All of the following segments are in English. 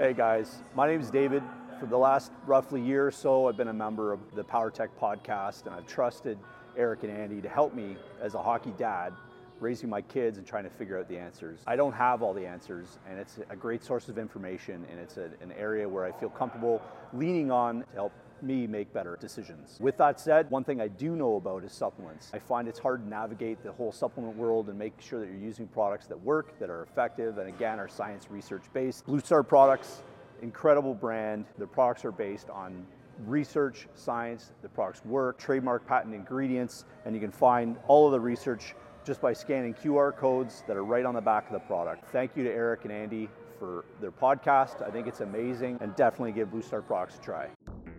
Hey guys, my name is David. For the last roughly year or so, I've been a member of the Power Tech podcast, and I've trusted Eric and Andy to help me as a hockey dad, raising my kids and trying to figure out the answers. I don't have all the answers, and it's a great source of information, and it's an area where I feel comfortable leaning on to help me make better decisions. With that said, one thing I do know about is supplements. I find it's hard to navigate the whole supplement world and make sure that you're using products that work, that are effective, and again, are science research based. Blue Star products, incredible brand. Their products are based on research, science, the products work, trademark patent ingredients, and you can find all of the research just by scanning QR codes that are right on the back of the product. Thank you to Eric and Andy for their podcast. I think it's amazing, and definitely give Blue Star products a try.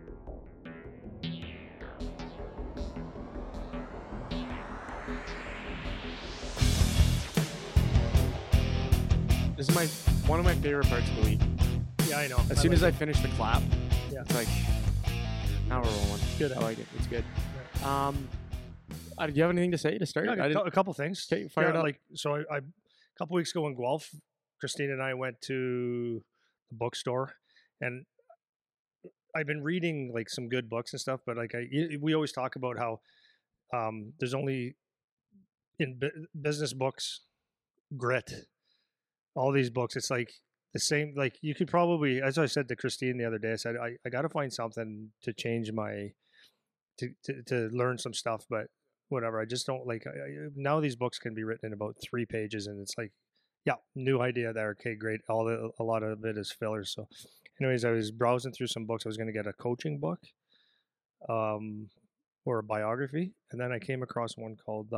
This is one of my favorite parts of the week. Yeah, I know. As soon as I finish the clap, Yeah. it's like, now we're rolling. Good. I like it. It's good. Do you have anything to say to start? Yeah, a couple things. Okay, fire it up. A couple weeks ago in Guelph, Christine and I went to the bookstore, and I've been reading like some good books and stuff. But we always talk about how there's only in business books, grit. All these books, it's like the same. Like you could probably, as I said to Christine the other day, I said I got to find something to change my to learn some stuff, but whatever. I just don't like. Now these books can be written in about 3 pages, and it's like, yeah, new idea there. Okay, great. A lot of it is fillers. So, anyways, I was browsing through some books. I was going to get a coaching book, or a biography, and then I came across one called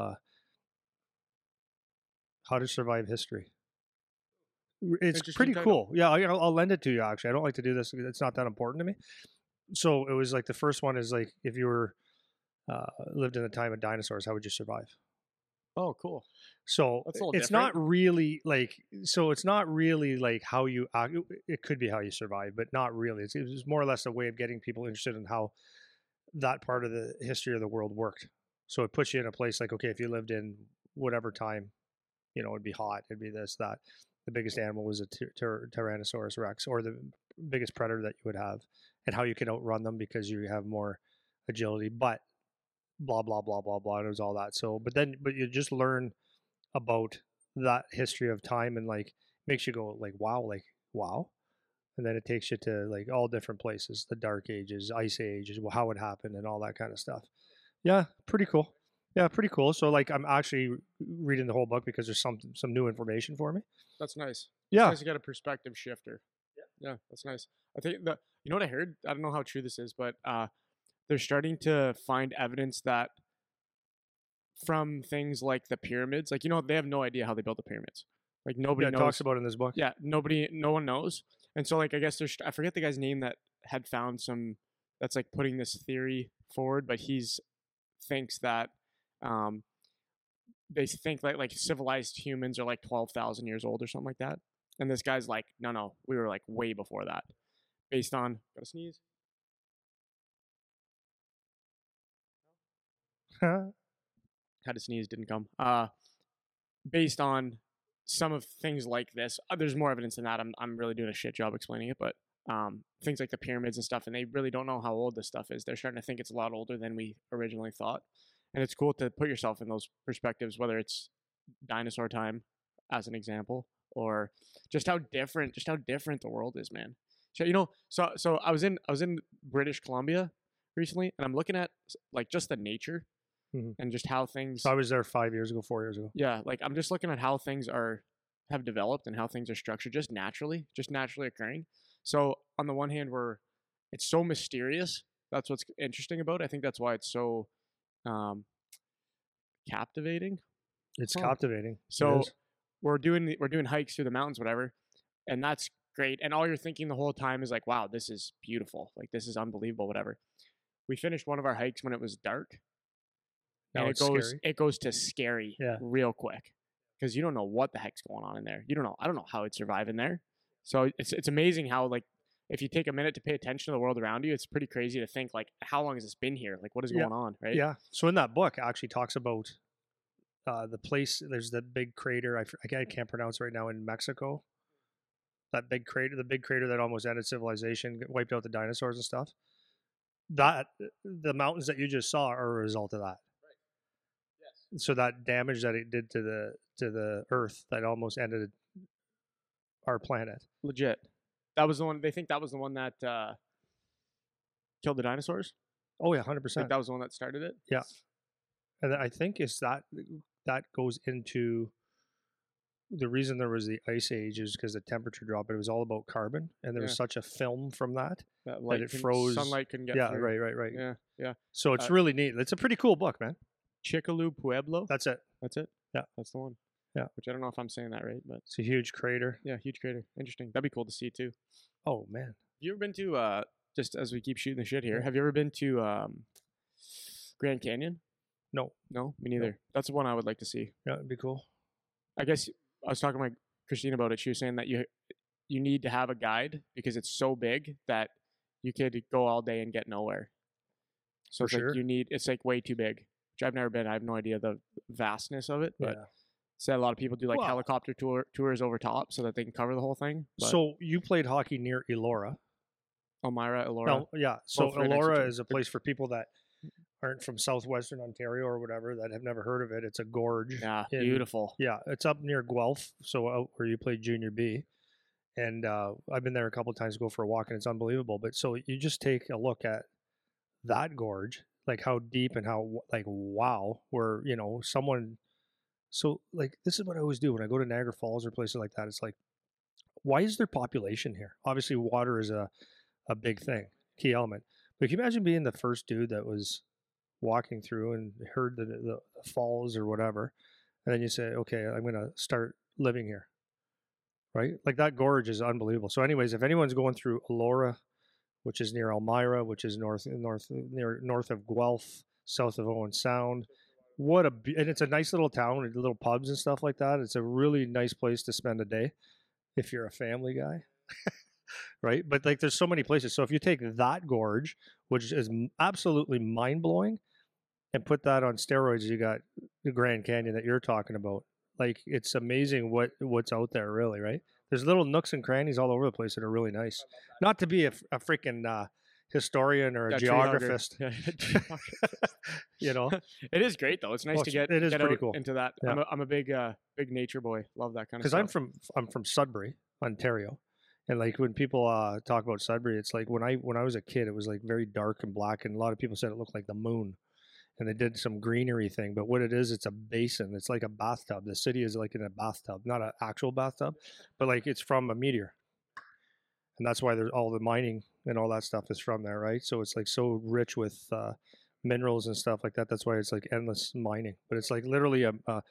"How to Survive History." It's pretty cool. Yeah, I'll lend it to you. Actually, I don't like to do this. It's not that important to me. So it was like the first one is like, if you were lived in the time of dinosaurs, how would you survive? Oh, cool. So That's a little it's different. not really like. So it's not really like how you. It could be how you survive, but not really. It was more or less a way of getting people interested in how that part of the history of the world worked. So it puts you in a place like, okay, if you lived in whatever time, it'd be hot. It'd be this, that. The biggest animal was a Tyrannosaurus Rex, or the biggest predator that you would have, and how you can outrun them because you have more agility, but blah, blah, blah, blah, blah. It was all that. So, but you just learn about that history of time, and like makes you go like, wow. And then it takes you to like all different places, the Dark Ages, Ice Ages, how it happened and all that kind of stuff. Yeah, pretty cool. Yeah, pretty cool. So like I'm actually reading the whole book because there's some new information for me. That's nice. Yeah. It's nice to get a perspective shifter. Yeah, that's nice. I think you know what I heard? I don't know how true this is, but they're starting to find evidence that from things like the pyramids, like they have no idea how they built the pyramids. Like nobody knows. Talks about it in this book. Yeah, no one knows. And so like I guess I forget the guy's name that had found that's like putting this theory forward, but thinks that they think like civilized humans are like 12,000 years old or something like that. And this guy's like, no, we were like way before that. Based on, gotta sneeze. Had to sneeze, didn't come. Based on some of things like this, there's more evidence than that. I'm really doing a shit job explaining it, but things like the pyramids and stuff, and they really don't know how old this stuff is. They're starting to think it's a lot older than we originally thought. And it's cool to put yourself in those perspectives, whether it's dinosaur time as an example, or just how different the world is, man. So so I was in British Columbia recently, and I'm looking at like just the nature and just how things. So I was there 4 years ago. Yeah, like I'm just looking at how things have developed and how things are structured just naturally occurring. So on the one hand, it's so mysterious. That's what's interesting about it. I think that's why it's so captivating. It's captivating. So we're doing hikes through the mountains, whatever, and that's great. And all you're thinking the whole time is like, wow, this is beautiful. Like this is unbelievable, whatever. We finished one of our hikes when it was dark. Now and it goes to scary real quick. Because you don't know what the heck's going on in there. I don't know how it'd survive in there. So it's amazing how like if you take a minute to pay attention to the world around you, it's pretty crazy to think like, how long has this been here? Like what is going on, right? Yeah. So in that book, it actually talks about the place. There's the big crater. I can't pronounce it right now in Mexico. that big crater, the big crater that almost ended civilization, wiped out the dinosaurs and stuff. That the mountains that you just saw are a result of that. Yes. So that damage that it did to the Earth that almost ended our planet. Legit. That was the one. They think that was the one that killed the dinosaurs. Oh yeah, I think 100%. that was the one that started it. Yeah. And I think it's that goes into the reason there was the ice age is because the temperature dropped, but it was all about carbon, and there was Yeah. such a film from that. That light it froze. Sunlight couldn't get Yeah, through. right. Yeah, yeah. So it's really neat. It's a pretty cool book, man. Chicxulub Pueblo. That's it. That's it. Yeah. That's the one. Yeah. Which I don't know if I'm saying that right, but It's a huge crater. yeah, huge crater. Interesting. That'd be cool to see too. Oh man. Have you ever been to just as we keep shooting the shit here? Yeah. Have you ever been to Grand Canyon? No. No, me neither. That's the one I would like to see. Yeah, it'd be cool. I guess I was talking to my Christine about it. She was saying that you need to have a guide because it's so big that you could go all day and get nowhere. So For it's sure. like it's like way too big. Which I've never been. I have no idea the vastness of it. But Yeah. said a lot of people do like Well- helicopter tours over top so that they can cover the whole thing. But So you played hockey near Elora. Elmira, Elora. No, yeah. So Both right next to each Elora other. is a place for people that aren't from southwestern Ontario or whatever that have never heard of it. It's a gorge. Yeah, in- beautiful. Yeah, it's up near Guelph, so out where you played junior B. And I've been there a couple of times to go for a walk, and it's unbelievable. But so you just take a look at that gorge, like how deep and how like wow, where someone. So like this is what I always do when I go to Niagara Falls or places like that. It's like, why is there population here? Obviously, water is a big thing, key element. But can you imagine being the first dude that was walking through and heard the falls or whatever, and then you say, okay, I'm going to start living here, right? Like that gorge is unbelievable. So anyways, if anyone's going through Elora, which is near Elmira, which is north of Guelph, south of Owen Sound, and it's a nice little town with little pubs and stuff like that. It's a really nice place to spend a day if you're a family guy. Right? But like there's so many places. So if you take that gorge, which is absolutely mind-blowing, and put that on steroids, you got the Grand Canyon that you're talking about. Like it's amazing what's out there, really, right? There's little nooks and crannies all over the place that are really nice. Not to be a freaking historian or a Yeah, tree hugger. geographist, Yeah. It is great though. It's nice Oh, to get it is pretty out cool. into that. Yeah. I'm a big nature boy. Love that kind of because stuff. I'm from Sudbury, Ontario, and like when people talk about Sudbury, it's like when I was a kid, it was like very dark and black, and a lot of people said it looked like the moon, and they did some greenery thing. But what it is, it's a basin. It's like a bathtub. The city is like in a bathtub, not an actual bathtub, but like it's from a meteor, and that's why there's all the mining and all that stuff is from there, right? So it's like so rich with minerals and stuff like that. That's why it's like endless mining. But it's like literally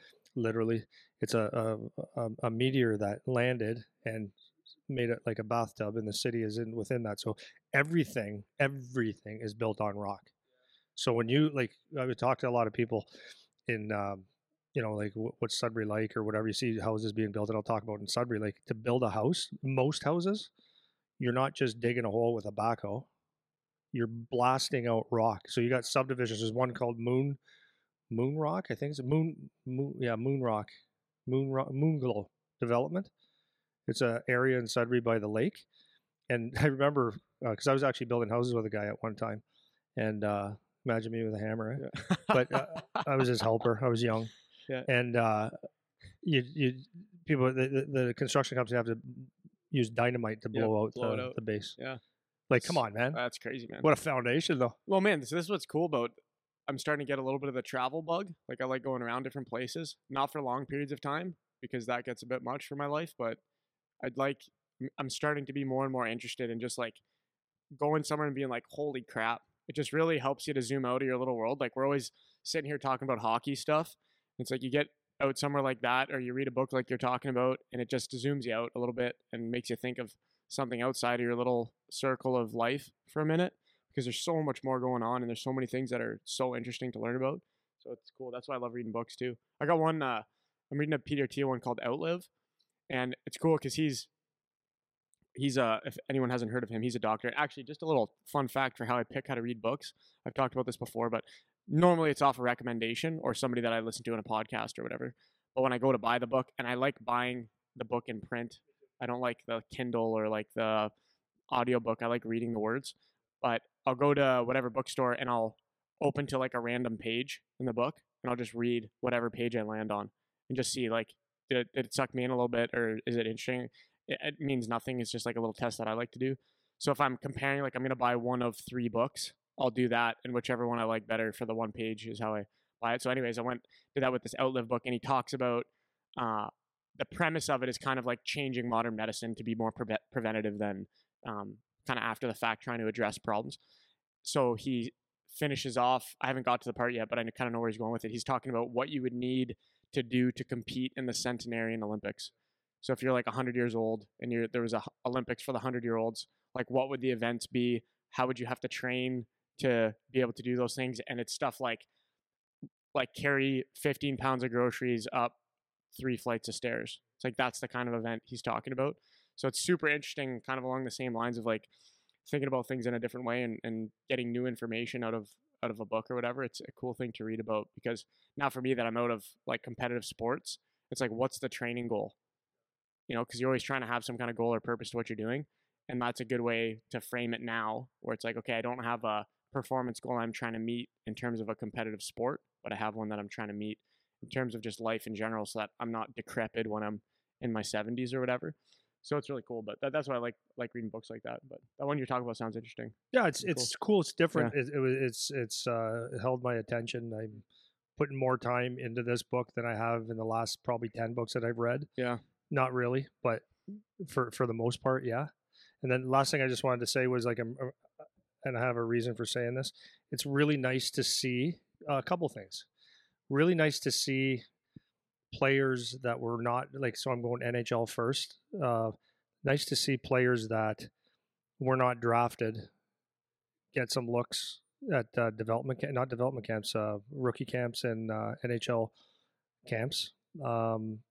it's a meteor that landed and made it like a bathtub, and the city is within that. So everything is built on rock. So when you I would talk to a lot of people in like what's Sudbury like or whatever, you see houses being built, and I'll talk about in Sudbury, like to build a house, most houses, you're not just digging a hole with a backhoe, you're blasting out rock. So you got subdivisions. There's one called Moon Rock, I think it's Moon Rock Moonglow Development. It's an area in Sudbury by the lake, and I remember because I was actually building houses with a guy at one time, and imagine me with a hammer, right? Yeah. But I was his helper. I was young, Yeah. and the construction companies have to use dynamite to blow out the base. Yeah. Like, come on, man! That's crazy, man. What a foundation, though. Well, man, so this is what's cool about. I'm starting to get a little bit of the travel bug. Like I like going around different places, not for long periods of time because that gets a bit much for my life. But I'm starting to be more and more interested in just like going somewhere and being like, holy crap! It just really helps you to zoom out of your little world. Like we're always sitting here talking about hockey stuff. It's like you get out somewhere like that, or you read a book like you're talking about, and it just zooms you out a little bit and makes you think of something outside of your little circle of life for a minute, because there's so much more going on and there's so many things that are so interesting to learn about. So it's cool. That's why I love reading books too. I got one, I'm reading a Peter Thiel one called Outlive, and it's cool because he's if anyone hasn't heard of him, he's a doctor. Actually, just a little fun fact for how I pick how to read books. I've talked about this before, but normally it's off a recommendation or somebody that I listen to in a podcast or whatever. But when I go to buy the book, and I like buying the book in print I don't like the Kindle or like the audiobook. I like reading the words. But I'll go to whatever bookstore and I'll open to like a random page in the book and I'll just read whatever page I land on and just see like did it suck me in a little bit or is it interesting? It means nothing. It's just like a little test that I like to do. So if I'm comparing, like I'm gonna buy one of 3 books, I'll do that, and whichever one I like better for the one page is how I buy it. So, anyways, I did that with this Outlive book, and he talks about uh, the premise of it is kind of like changing modern medicine to be more preventative than kind of after the fact, trying to address problems. So he finishes off. I haven't got to the part yet, but I kind of know where he's going with it. He's talking about what you would need to do to compete in the centenarian Olympics. So if you're like 100 years old and there was a Olympics for the 100-year-olds, like what would the events be? How would you have to train to be able to do those things? And it's stuff like carry 15 pounds of groceries up 3 flights of stairs. It's like that's the kind of event he's talking about. So it's super interesting, kind of along the same lines of like thinking about things in a different way and getting new information out of a book or whatever. It's a cool thing to read about because now for me that I'm out of like competitive sports, it's like what's the training goal? You know, because you're always trying to have some kind of goal or purpose to what you're doing. And that's a good way to frame it now where it's like, okay, I don't have a performance goal I'm trying to meet in terms of a competitive sport, but I have one that I'm trying to meet in terms of just life in general so that I'm not decrepit when I'm in my 70s or whatever. So it's really cool, but that's why I like reading books like that. But that one you're talking about sounds interesting. Yeah, it's cool. It's different. Yeah. It held my attention. I'm putting more time into this book than I have in the last probably 10 books that I've read. Yeah, not really, but for the most part, yeah. And then last thing I just wanted to say was like, and I have a reason for saying this. It's really nice to see a couple things. Really nice to see players that were not like. So I'm going NHL first. Nice to see players that were not drafted get some looks at not development camps, rookie camps and NHL camps. And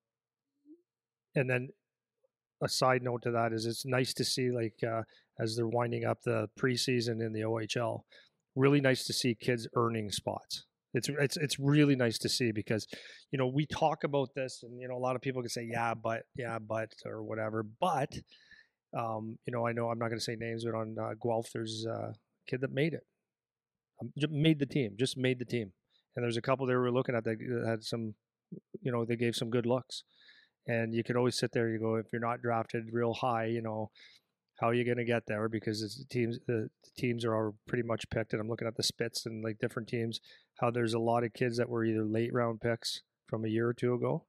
then a side note to that is it's nice to see like as they're winding up the preseason in the OHL, really nice to see kids earning spots. It's really nice to see because, you know, we talk about this and, you know, a lot of people can say, yeah, but or whatever. But, you know I'm not going to say names, but on Guelph, there's a kid that made it, made the team. And there's a couple they were looking at that had some, you know, they gave some good looks. And you could always sit there, you go, if you're not drafted real high, you know, how are you going to get there? Because the teams are all pretty much picked. And I'm looking at the spits and like different teams, how there's a lot of kids that were either late round picks from a year or two ago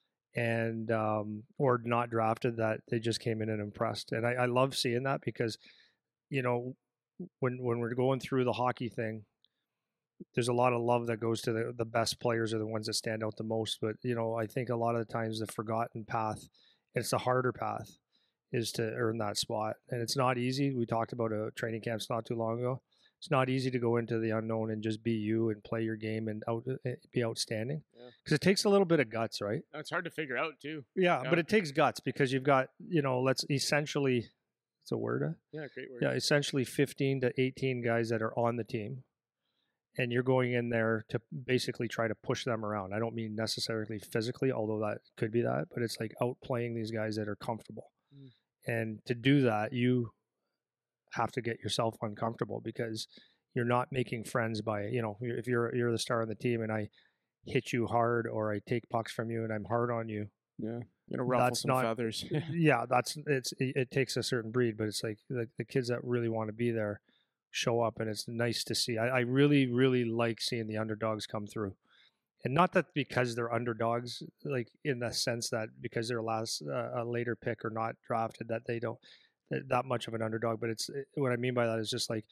and or not drafted that they just came in and impressed. And I love seeing that because, you know, when we're going through the hockey thing, there's a lot of love that goes to the best players are the ones that stand out the most. But, you know, I think a lot of the times the forgotten path, it's the harder path, is to earn that spot. And it's not easy. We talked about a training camps not too long ago. It's not easy to go into the unknown and just be you and play your game and be outstanding. Because it takes a little bit of guts, right? It's hard to figure out too. Yeah, but it takes guts because you've got, you know, let's essentially, it's a word? Yeah, great word. Yeah, essentially 15 to 18 guys that are on the team. And you're going in there to basically try to push them around. I don't mean necessarily physically, although that could be that, but it's like outplaying these guys that are comfortable. And to do that, you have to get yourself uncomfortable because you're not making friends by, you know, if you're the star on the team and I hit you hard or I take pucks from you and I'm hard on you. Yeah, you know, ruffle some feathers. Yeah, it takes a certain breed, but it's like the kids that really want to be there show up, and it's nice to see. I really, really like seeing the underdogs come through, and not that because they're underdogs, like in the sense that because they're a later pick or not drafted that they don't that much of an underdog. But what I mean by that is just like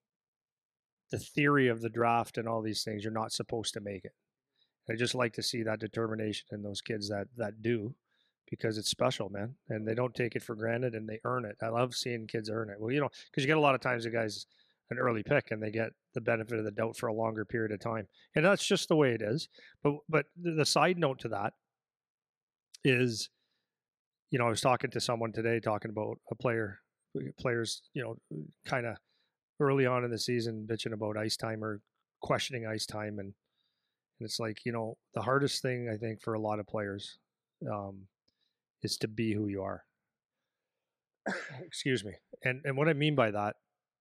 the theory of the draft and all these things. You're not supposed to make it. I just like to see that determination in those kids that do, because it's special, man, and they don't take it for granted and they earn it. I love seeing kids earn it. Well, you know, because you get a lot of times the guys an early pick and they get the benefit of the doubt for a longer period of time. And that's just the way it is. But the side note to that is, you know, I was talking to someone today talking about players, you know, kind of early on in the season bitching about ice time or questioning ice time. And it's like, you know, the hardest thing I think for a lot of players is to be who you are. Excuse me. And what I mean by that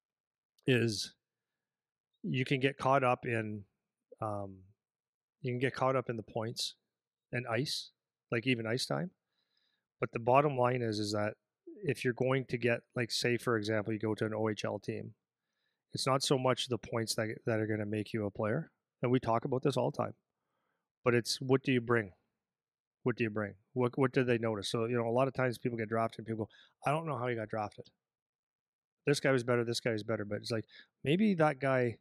is you can get caught up in um, the points and ice, like even ice time. But the bottom line is that if you're going to get, like, say for example, you go to an OHL team, it's not so much the points that are going to make you a player. And we talk about this all the time. But it's, what do you bring? What do you bring? What do they notice? So, a lot of times people get drafted and people go, I don't know how he got drafted. This guy was better, this guy was better. But it's like, maybe that guy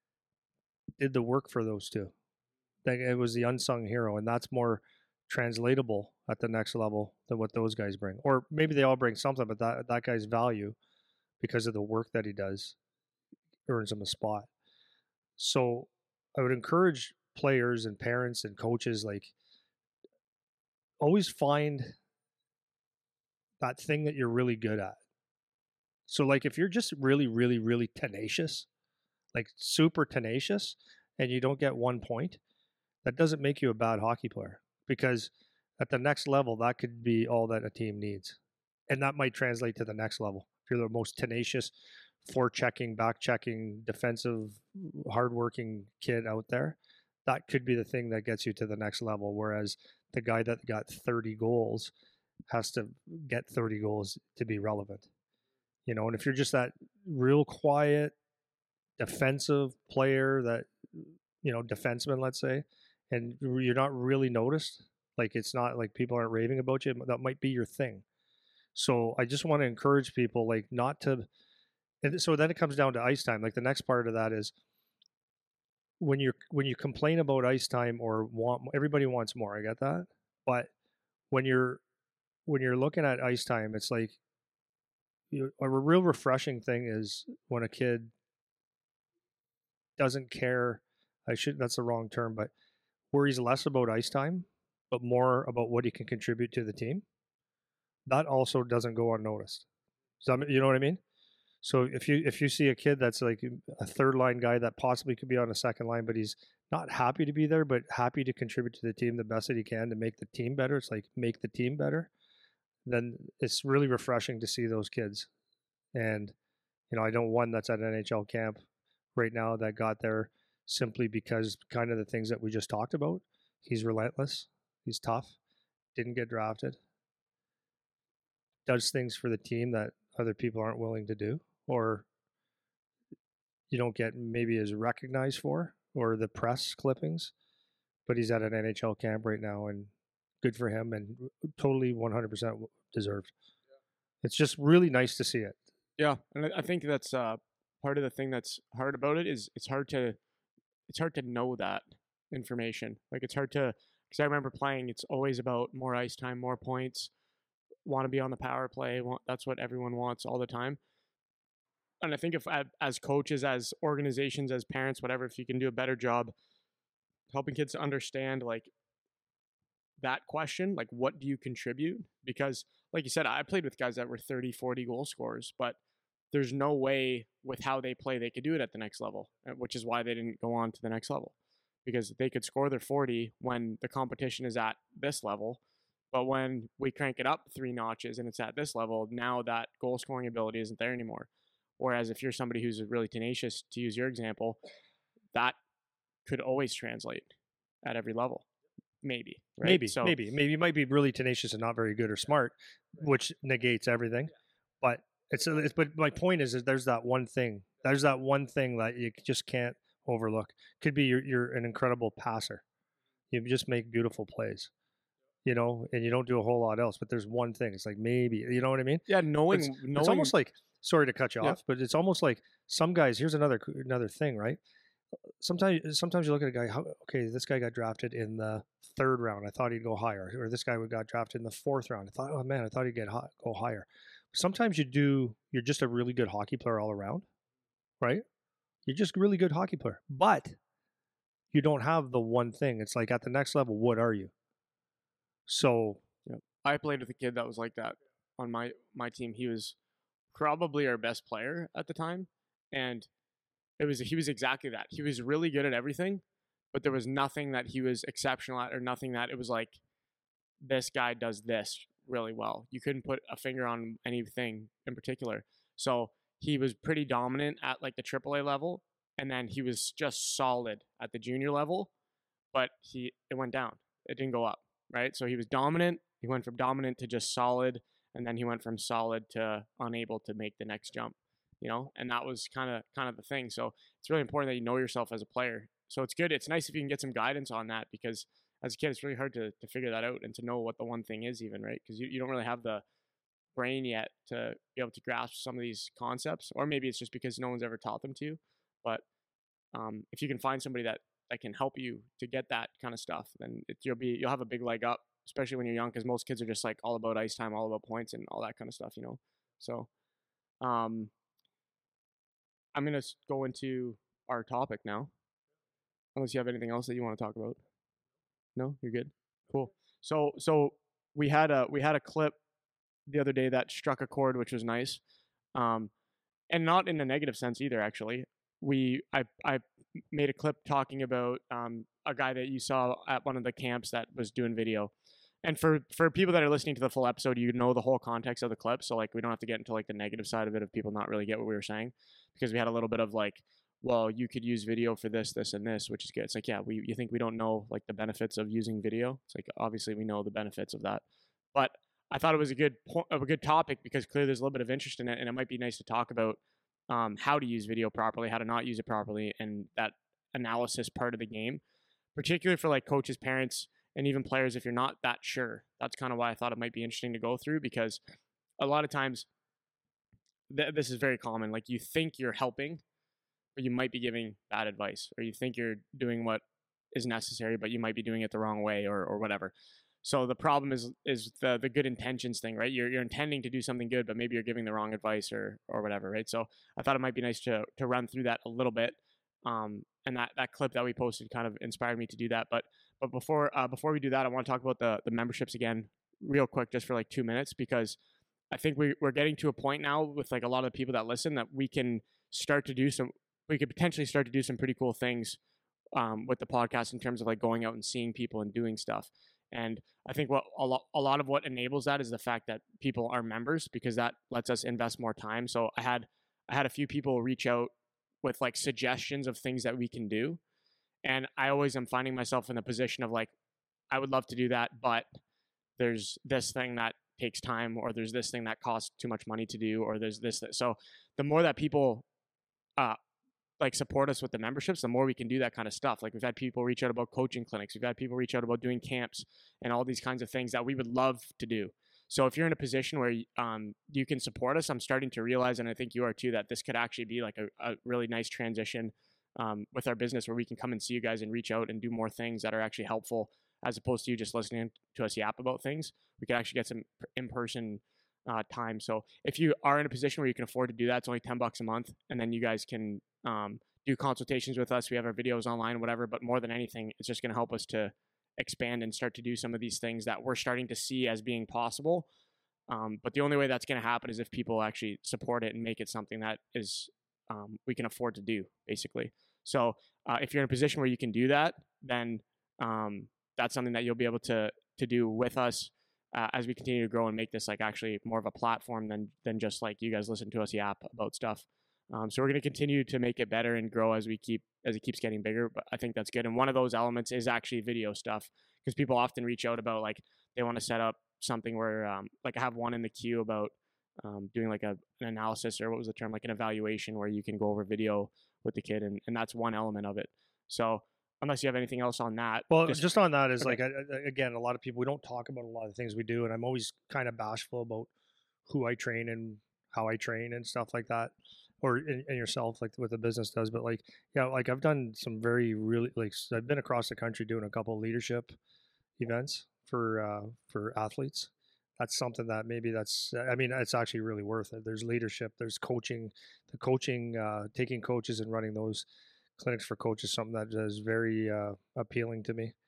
did the work for those two. That it was the unsung hero, and that's more translatable at the next level than what those guys bring. Or maybe they all bring something, but that guy's value, because of the work that he does, earns him a spot. So I would encourage players and parents and coaches, like, always find that thing that you're really good at. So, like, if you're just really, really, really tenacious, like super tenacious, and you don't get 1 point, that doesn't make you a bad hockey player, because at the next level, that could be all that a team needs. And that might translate to the next level. If you're the most tenacious, forechecking, back-checking, defensive, hardworking kid out there, that could be the thing that gets you to the next level. Whereas the guy that got 30 goals has to get 30 goals to be relevant. And if you're just that real quiet, defensive player, that, defenseman, let's say, and you're not really noticed, like, it's not like people aren't raving about you, that might be your thing. So I just want to encourage people, like, not to. And so then it comes down to ice time. Like, the next part of that is when you complain about ice time, or everybody wants more. I get that, but when you're looking at ice time, it's like, a real refreshing thing is when a kid doesn't care. That's the wrong term, but worries less about ice time, but more about what he can contribute to the team. That also doesn't go unnoticed. So, you know what I mean? So if you see a kid that's like a third line guy that possibly could be on a second line, but he's not happy to be there, but happy to contribute to the team the best that he can to make the team better. It's like, make the team better. Then it's really refreshing to see those kids. And, I know one that's at NHL camp right now that got there simply because kind of the things that we just talked about. He's relentless. He's tough. Didn't get drafted. Does things for the team that other people aren't willing to do, or you don't get maybe as recognized for, or the press clippings. But he's at an NHL camp right now, and good for him, and totally 100% deserved. It's just really nice to see it. Yeah, and I think that's part of the thing that's hard about it is it's hard to know that information. Like, it's hard to, because I remember playing, it's always about more ice time, more points, want to be on the power play. That's what everyone wants all the time. And I think if, as coaches, as organizations, as parents, whatever, if you can do a better job helping kids to understand, like, that question, like, what do you contribute? Because, like you said, I played with guys that were 30, 40 goal scorers, but there's no way with how they play they could do it at the next level, which is why they didn't go on to the next level, because they could score their 40 when the competition is at this level. But when we crank it up 3 notches and it's at this level, now that goal scoring ability isn't there anymore. Whereas if you're somebody who's really tenacious, to use your example, that could always translate at every level. Maybe, right? Maybe you might be really tenacious and not very good or smart, which negates everything. But but my point is there's that one thing. There's that one thing that you just can't overlook. Could be you're an incredible passer. You just make beautiful plays, and you don't do a whole lot else. But there's one thing. It's like, maybe, you know what I mean? Yeah, knowing. It's almost like, sorry to cut you off, but it's almost like some guys. Here's another thing, right? Sometimes you look at a guy. Okay, this guy got drafted in the 3rd round. I thought he'd go higher. Or this guy got drafted in the 4th round. I thought, oh man, I thought he'd go higher. Sometimes you're just a really good hockey player all around, right? You're just a really good hockey player, but you don't have the one thing. It's like, at the next level, what are you? So, I played with a kid that was like that on my team. He was probably our best player at the time, and he was exactly that. He was really good at everything, but there was nothing that he was exceptional at, or nothing that it was like, this guy does this really well. You couldn't put a finger on anything in particular. So he was pretty dominant at like the AAA level, and then he was just solid at the junior level, but it went down. It didn't go up, right? So he was dominant. He went from dominant to just solid, and then he went from solid to unable to make the next jump, and that was kind of the thing. So it's really important that you know yourself as a player. So it's good. It's nice if you can get some guidance on that, because as a kid, it's really hard to figure that out and to know what the one thing is even, right? Because you don't really have the brain yet to be able to grasp some of these concepts, or maybe it's just because no one's ever taught them to you. But if you can find somebody that can help you to get that kind of stuff, then you'll have a big leg up, especially when you're young, because most kids are just like all about ice time, all about points and all that kind of stuff, So I'm gonna go into our topic now, unless you have anything else that you want to talk about. No, you're good. Cool. So we had a clip the other day that struck a chord, which was nice, and not in a negative sense either. Actually, I made a clip talking about a guy that you saw at one of the camps that was doing video. And for people that are listening to the full episode, you know the whole context of the clip. So like we don't have to get into like the negative side of it if people not really get what we were saying, because we had a little bit of like, well, you could use video for this, this, and this, which is good. It's like, yeah, you think we don't know like the benefits of using video? It's like obviously we know the benefits of that, but I thought it was a good topic because clearly there's a little bit of interest in it, and it might be nice to talk about how to use video properly, how to not use it properly, and that analysis part of the game, particularly for like coaches, parents, and even players if you're not that sure. That's kind of why I thought it might be interesting to go through, because a lot of times this is very common. Like you think you're helping, but you might be giving bad advice, or you think you're doing what is necessary, but you might be doing it the wrong way or whatever. So the problem is the good intentions thing, right? You're intending to do something good, but maybe you're giving the wrong advice or whatever, right? So I thought it might be nice to run through that a little bit. And that clip that we posted kind of inspired me to do that. But before we do that, I want to talk about the memberships again real quick, just for like 2 minutes, because I think we're getting to a point now with like a lot of the people that listen that we could potentially start to do some pretty cool things with the podcast in terms of like going out and seeing people and doing stuff. And I think what a lot of what enables that is the fact that people are members, because that lets us invest more time. So I had a few people reach out with like suggestions of things that we can do. And I always am finding myself in the position of like, I would love to do that, but there's this thing that takes time, or there's this thing that costs too much money to do, or there's this. So the more that people like support us with the memberships, the more we can do that kind of stuff. Like we've had people reach out about coaching clinics. We've had people reach out about doing camps and all these kinds of things that we would love to do. So if you're in a position where you can support us, I'm starting to realize, and I think you are too, that this could actually be like a really nice transition with our business, where we can come and see you guys and reach out and do more things that are actually helpful, as opposed to you just listening to us yap about things. We could actually get some in-person time. So if you are in a position where you can afford to do that, it's only $10 a month, and then you guys can do consultations with us. We have our videos online, whatever, but more than anything, it's just going to help us to expand and start to do some of these things that we're starting to see as being possible. But the only way that's going to happen is if people actually support it and make it something that is we can afford to do, basically. So if you're in a position where you can do that, then that's something that you'll be able to do with us as we continue to grow and make this like actually more of a platform than just like you guys listen to us yap about stuff. So we're going to continue to make it better and grow as it keeps getting bigger. But I think that's good. And one of those elements is actually video stuff, because people often reach out about like they want to set up something where like I have one in the queue about doing like an analysis, or what was the term, like an evaluation, where you can go over video with the kid, and that's one element of it. So unless you have anything else on that. Well, just on that is okay. Like, again, a lot of people, we don't talk about a lot of things we do, and I'm always kind of bashful about who I train and how I train and stuff like that, or in yourself, like what the business does. But like, yeah, like I've done some really, like I've been across the country doing a couple of leadership events for athletes. That's something that I mean, it's actually really worth it. There's leadership, there's coaching, taking coaches and running those clinics for coaches, something that is very appealing to me.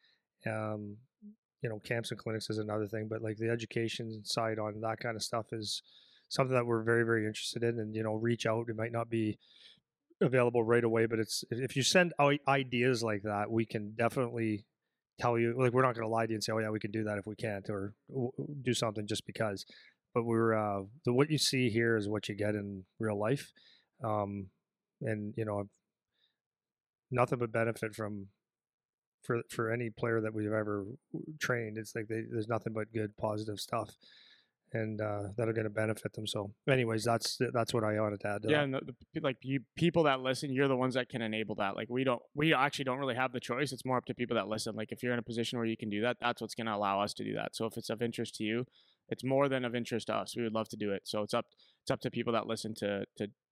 Camps and clinics is another thing, but like the education side on that kind of stuff is something that we're very, very interested in. And, reach out. It might not be available right away, but if you send out ideas like that, we can definitely tell you, like, we're not going to lie to you and say, oh yeah, we can do that if we can't, or do something just because. But what you see here is what you get in real life. And nothing but benefit from for any player that we've ever trained. It's like there's nothing but good, positive stuff, and that are going to benefit them. So, anyways, that's what I wanted to add to Yeah, that. and people that listen, you're the ones that can enable that. Like we actually don't really have the choice. It's more up to people that listen. Like if you're in a position where you can do that, that's what's going to allow us to do that. So if it's of interest to you, it's more than of interest to us. We would love to do it. So it's up to people that listen to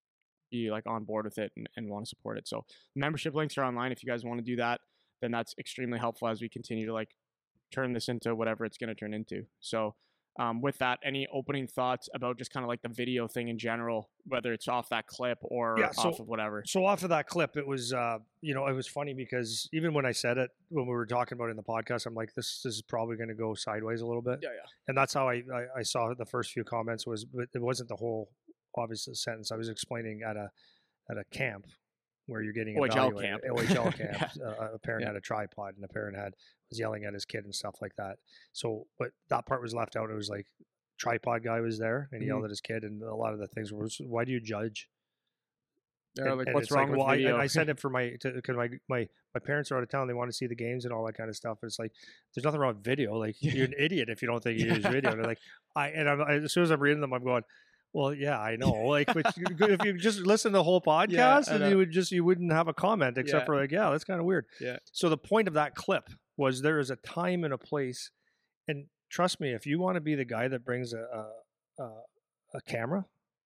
be like on board with it and want to support it. So membership links are online. If you guys want to do that, then that's extremely helpful as we continue to like turn this into whatever it's going to turn into. So with that, any opening thoughts about just kind of like the video thing in general, whether it's off that clip or off of whatever? So off of that clip, it was, it was funny because even when I said it, when we were talking about it in the podcast, I'm like, this is probably going to go sideways a little bit. Yeah. And that's how I saw the first few comments but it wasn't the whole obvious sentence. I was explaining at a camp where you're getting OHL camp. OHL camp. A parent had a tripod, and a parent was yelling at his kid and stuff like that. So, but that part was left out. It was like tripod guy was there, and he yelled at his kid, and a lot of the things were, why do you judge? They're like, what's wrong with video? I said it for because my parents are out of town. They want to see the games and all that kind of stuff. It's like, there's nothing wrong with video. Like, you're an idiot if you don't think you use video. And they're like, as soon as I'm reading them, I'm going, well, yeah, I know. Like, but if you just listen to the whole podcast, then you wouldn't have a comment except for like, yeah, that's kind of weird. Yeah. So the point of that clip was there is a time and a place, and trust me, if you want to be the guy that brings a camera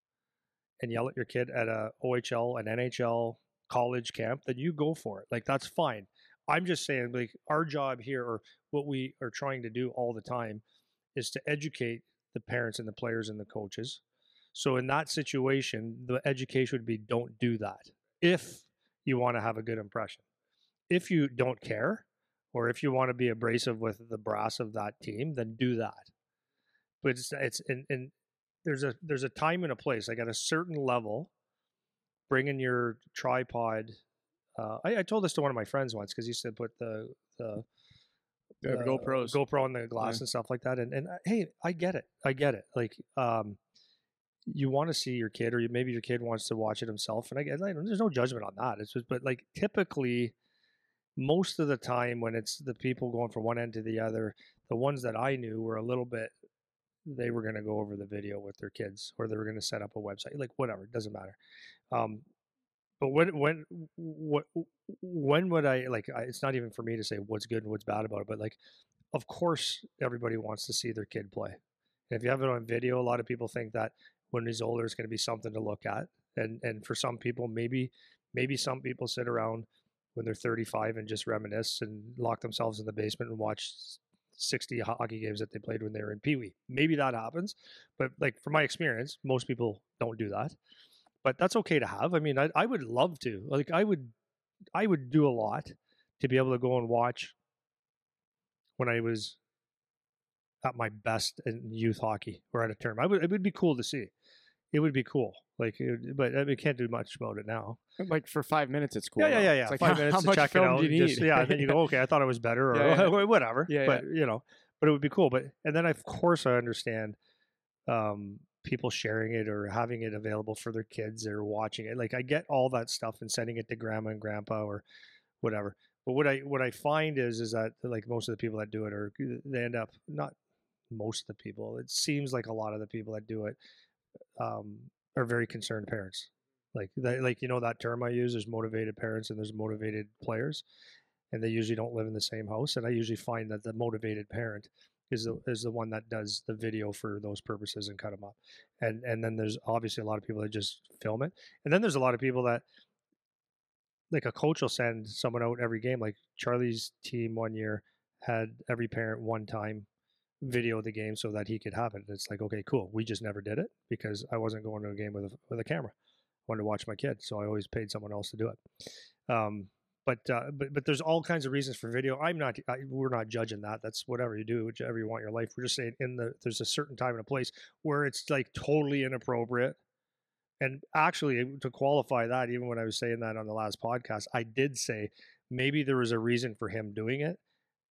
and yell at your kid at a OHL, an NHL, college camp, then you go for it. Like, that's fine. I'm just saying, like, our job here, or what we are trying to do all the time, is to educate the parents and the players and the coaches. So in that situation, the education would be, don't do that if you want to have a good impression. If you don't care, or if you want to be abrasive with the brass of that team, then do that. But there's a time and a place. Like, at a certain level, bringing your tripod. I told this to one of my friends once, because he said put the GoPro on the glass and stuff like that. And hey, I get it. Like, you want to see your kid, or maybe your kid wants to watch it himself. And there's no judgment on that. It's just, but like, typically, most of the time when it's the people going from one end to the other, the ones that I knew were a little bit, they were going to go over the video with their kids, or they were going to set up a website, like, whatever, it doesn't matter. But when would I, like, it's not even for me to say what's good and what's bad about it, but like, of course, everybody wants to see their kid play. And if you have it on video, a lot of people think that when he's older, it's going to be something to look at. And for some people, maybe some people sit around when they're 35 and just reminisce and lock themselves in the basement and watch 60 hockey games that they played when they were in Pee Wee. Maybe that happens, but like, from my experience, most people don't do that. But that's okay to have. I mean, I would love to. Like, I would do a lot to be able to go and watch when I was at my best in youth hockey or at a tournament. It would be cool to see. It would be cool. Like, but I can't do much about it now. Like, for 5 minutes, it's cool. Yeah. It's like, 5 minutes how to much check it film out. do you need? And then you go, okay, I thought it was better, or whatever. Yeah, but but it would be cool. And then, of course, I understand people sharing it or having it available for their kids or watching it. Like, I get all that stuff and sending it to grandma and grandpa or whatever. But what I find is that, like, most of the people that do it they end up, not most of the people, it seems like a lot of the people that do it are very concerned parents. Like, that term I use, there's motivated parents and there's motivated players, and they usually don't live in the same house. And I usually find that the motivated parent is the one that does the video for those purposes and cut them up. And then there's obviously a lot of people that just film it. And then there's a lot of people that, like, a coach will send someone out every game. Like, Charlie's team one year had every parent one time video the game so that he could have it. And it's like, okay, cool. We just never did it because I wasn't going to a game with a camera. I wanted to watch my kid, so I always paid someone else to do it. But there's all kinds of reasons for video. We're not judging that. That's whatever you do, whichever you want in your life. We're just saying there's a certain time and a place where it's like totally inappropriate. And actually, to qualify that, even when I was saying that on the last podcast, I did say maybe there was a reason for him doing it.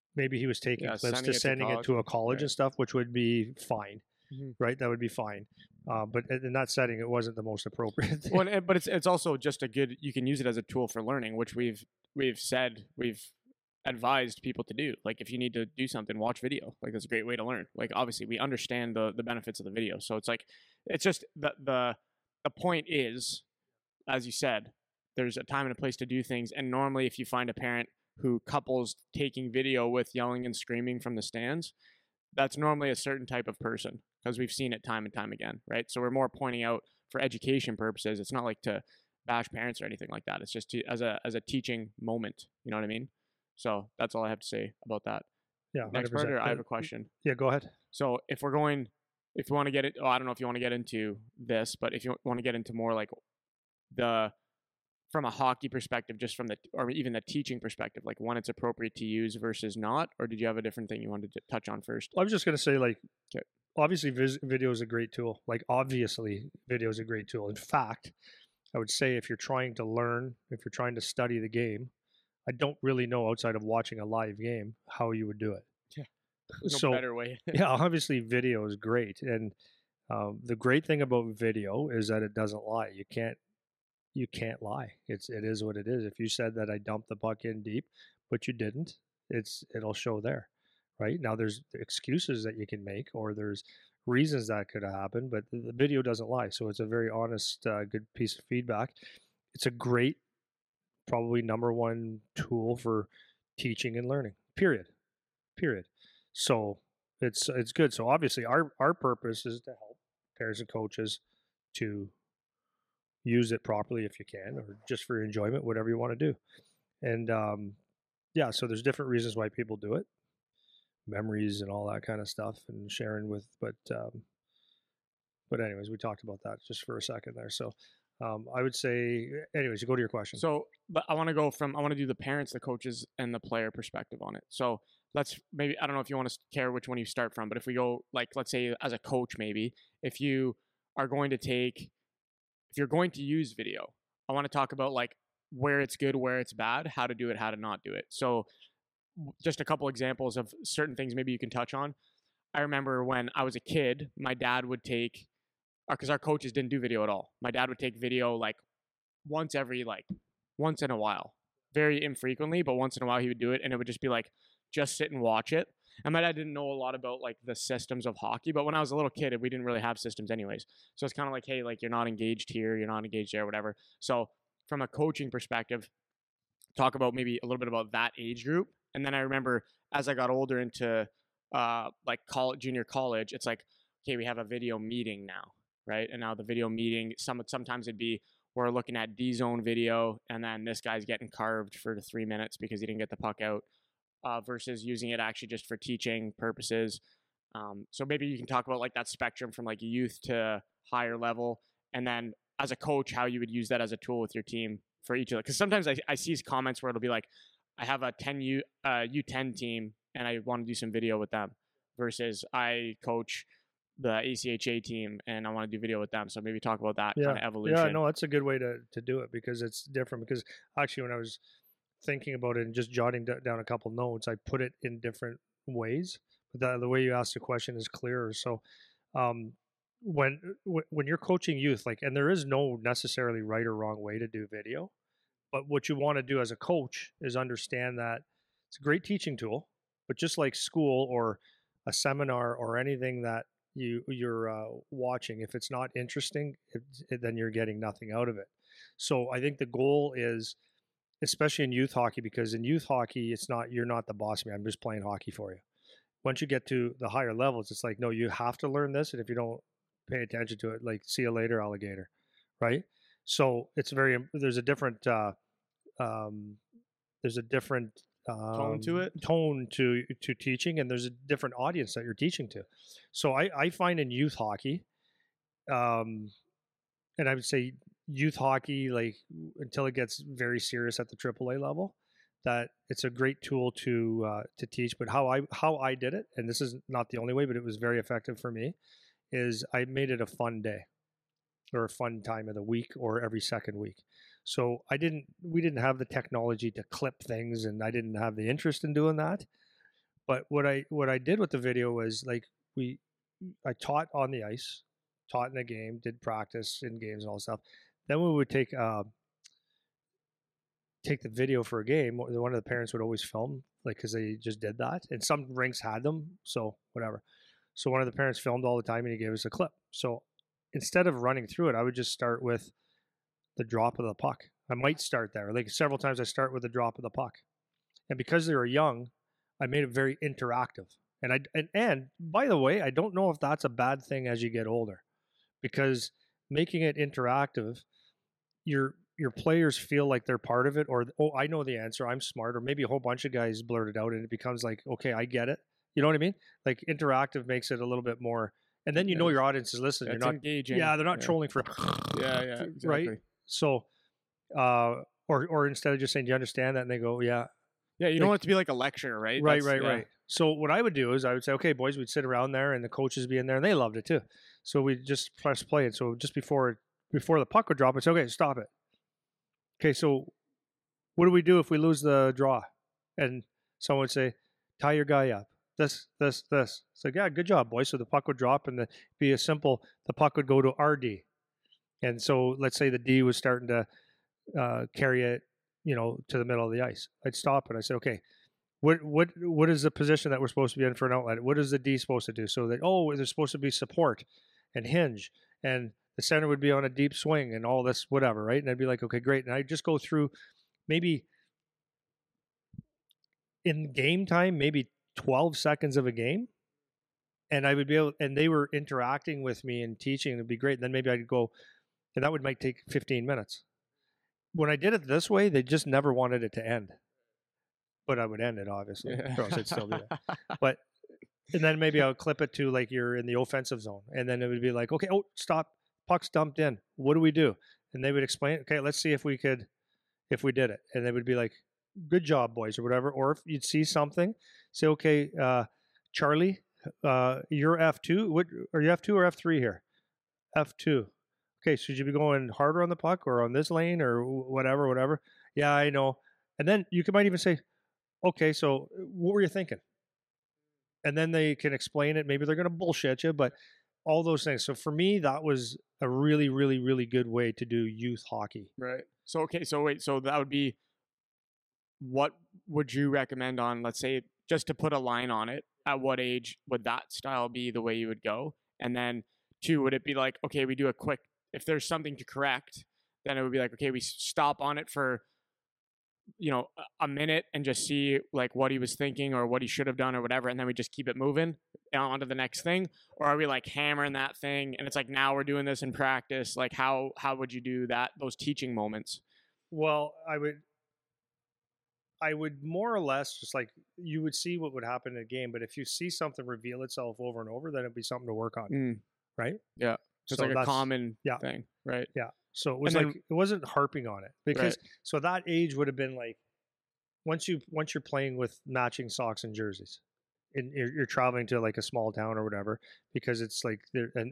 maybe he was taking Yeah, clips to sending it to a college right. and stuff, which would be fine, Mhm. right? That would be fine. But in that setting, it wasn't the most appropriate thing. Well, but it's also just a good. You can use it as a tool for learning, which we've advised people to do. Like if you need to do something, watch video. Like that's a great way to learn. Like obviously we understand the benefits of the video, so it's like it's just the point is, as you said, there's a time and a place to do things. And normally, if you find a parent who couples taking video with yelling and screaming from the stands, that's normally a certain type of person because we've seen it time and time again, right? So we're more pointing out for education purposes. It's not like to bash parents or anything like that. It's just as a teaching moment. You know what I mean? So that's all I have to say about that. Yeah, Next 100%. part, or I have a question. Yeah, go ahead. So if you want to get it, I don't know if you want to get into this, but if you want to get into more like the from a hockey perspective, just from the or even the teaching perspective, like when it's appropriate to use versus not, or did you have a different thing you wanted to touch on first? I was just going to say, like, Okay. obviously, video is a great tool. Like, obviously, video is a great tool. In fact, I would say if you're trying to learn, if you're trying to study the game, I don't really know outside of watching a live game how you would do it. Yeah. There's no So, better way. yeah, obviously, video is great, and the great thing about video is that it doesn't lie. You can't lie. It is what it is. If you said that I dumped the puck in deep, but you didn't, it'll show there, right? Now there's excuses that you can make, or there's reasons that could have happened, but the video doesn't lie. So it's a very honest, good piece of feedback. It's a great, probably number one tool for teaching and learning. Period. So it's good. So obviously our purpose is to help parents and coaches to use it properly if you can, or just for your enjoyment, whatever you want to do. And yeah, so there's different reasons why people do it, memories and all that kind of stuff, and sharing with. But anyways, we talked about that just for a second there. So I would say, anyways, you go to your question. So, but I want to do the parents, the coaches, and the player perspective on it. So let's maybe, I don't know if you want to care which one you start from, but if we go, like, let's say as a coach, maybe if you are going to if you're going to use video, I want to talk about like where it's good, where it's bad, how to do it, how to not do it. So just a couple examples of certain things maybe you can touch on. I remember when I was a kid, my dad would take, because our coaches didn't do video at all. My dad would take video like once in a while, very infrequently, but once in a while he would do it, and it would just be like, just sit and watch it. And my dad didn't know a lot about like the systems of hockey, but when I was a little kid, we didn't really have systems anyways. So it's kind of like, hey, like you're not engaged here, you're not engaged there, whatever. So from a coaching perspective, talk about maybe a little bit about that age group. And then I remember as I got older into like junior college, it's like, okay, we have a video meeting now, right? And now the video meeting, sometimes it'd be we're looking at D zone video, and then this guy's getting carved for the 3 minutes because he didn't get the puck out, versus using it actually just for teaching purposes. So maybe you can talk about like that spectrum from like youth to higher level, and then as a coach, how you would use that as a tool with your team for each of them. Because sometimes I see comments where it'll be like, I have a U10 team and I want to do some video with them, versus I coach the ACHA team and I want to do video with them. So maybe talk about that kind of evolution. Yeah, no, that's a good way to do it, because it's different. Because actually, when I was thinking about it and just jotting down a couple notes, I put it in different ways. But the way you asked the question is clearer. So when you're coaching youth, like, and there is no necessarily right or wrong way to do video, but what you want to do as a coach is understand that it's a great teaching tool, but just like school or a seminar or anything that you're watching, if it's not interesting, then you're getting nothing out of it. So I think the goal is, especially in youth hockey, because in youth hockey, you're not the boss man. I'm just playing hockey for you. Once you get to the higher levels, it's like, no, you have to learn this, and if you don't pay attention to it, like, see you later, alligator, right? So it's there's a different tone to it, tone to teaching, and there's a different audience that you're teaching to. So I find in youth hockey, and I would say youth hockey, like until it gets very serious at the AAA level, that it's a great tool to teach. But how I did it, and this is not the only way, but it was very effective for me, is I made it a fun day or a fun time of the week or every second week. So we didn't have the technology to clip things, and I didn't have the interest in doing that. But what I did with the video was like I taught on the ice, taught in the game, did practice in games and all that stuff. Then we would take the video for a game. One of the parents would always film, like, because they just did that, and some rinks had them, so whatever. So one of the parents filmed all the time, and he gave us a clip. So instead of running through it, I would just start with the drop of the puck. I might start there. Like several times, I start with the drop of the puck, and because they were young, I made it very interactive. And by the way, I don't know if that's a bad thing as you get older, because making it interactive, your players feel like they're part of it, or oh, I know the answer, I'm smart, or maybe a whole bunch of guys blurt it out, and it becomes like, okay, I get it. You know what I mean? Like interactive makes it a little bit more, and then you know your audience is listening. It's You're not engaging. Yeah, they're not trolling for. Yeah, exactly. Right. So, or instead of just saying, "Do you understand that?" and they go, "Yeah." Yeah, you don't want it to be like a lecture, right? Right. So what I would do is I would say, "Okay, boys," we'd sit around there, and the coaches be in there, and they loved it too. So we just press play, and so just before the puck would drop, I'd say, "Okay, stop it." Okay, so what do we do if we lose the draw? And someone would say, "Tie your guy up. This. So yeah, good job, boys." So the puck would drop, and the puck would go to RD. And so let's say the D was starting to carry it, to the middle of the ice. I'd stop and I say, okay, what is the position that we're supposed to be in for an outlet? What is the D supposed to do? So that, there's supposed to be support and hinge, and the center would be on a deep swing and all this, whatever, right? And I'd be like, okay, great. And I'd just go through maybe in game time, maybe 12 seconds of a game. And I would be able, and they were interacting with me and teaching, it'd be great. And then maybe I'd go, and that might take 15 minutes. When I did it this way, they just never wanted it to end. But I would end it, obviously. Yeah. Or else I'd still do it. But, and then maybe I'll clip it to like you're in the offensive zone. And then it would be like, okay, stop. Puck's dumped in. What do we do? And they would explain, okay, let's see if we did it. And they would be like, good job, boys, or whatever. Or if you'd see something, say, okay, Charlie, you're F2. Are you F2 or F3 here? F2. Okay, should you be going harder on the puck or on this lane or whatever? Yeah, I know. And then you might even say, okay, so what were you thinking? And then they can explain it. Maybe they're going to bullshit you, but all those things. So for me, that was a really, really, really good way to do youth hockey. Right. So, okay, so wait, so that would be, what would you recommend on, let's say, just to put a line on it, at what age would that style be the way you would go? And then 2, would it be like, okay, we do a quick, if there's something to correct, then it would be like, okay, we stop on it for, a minute and just see like what he was thinking or what he should have done or whatever. And then we just keep it moving on to the next thing. Or are we like hammering that thing? And it's like, now we're doing this in practice. Like how would you do that? Those teaching moments? Well, I would more or less just like, you would see what would happen in a game, but if you see something reveal itself over and over, then it'd be something to work on. Right? Yeah. So it's like a common thing, right? Yeah. So it was it wasn't harping on it because so that age would have been like once you're playing with matching socks and jerseys, and you're traveling to like a small town or whatever, because it's like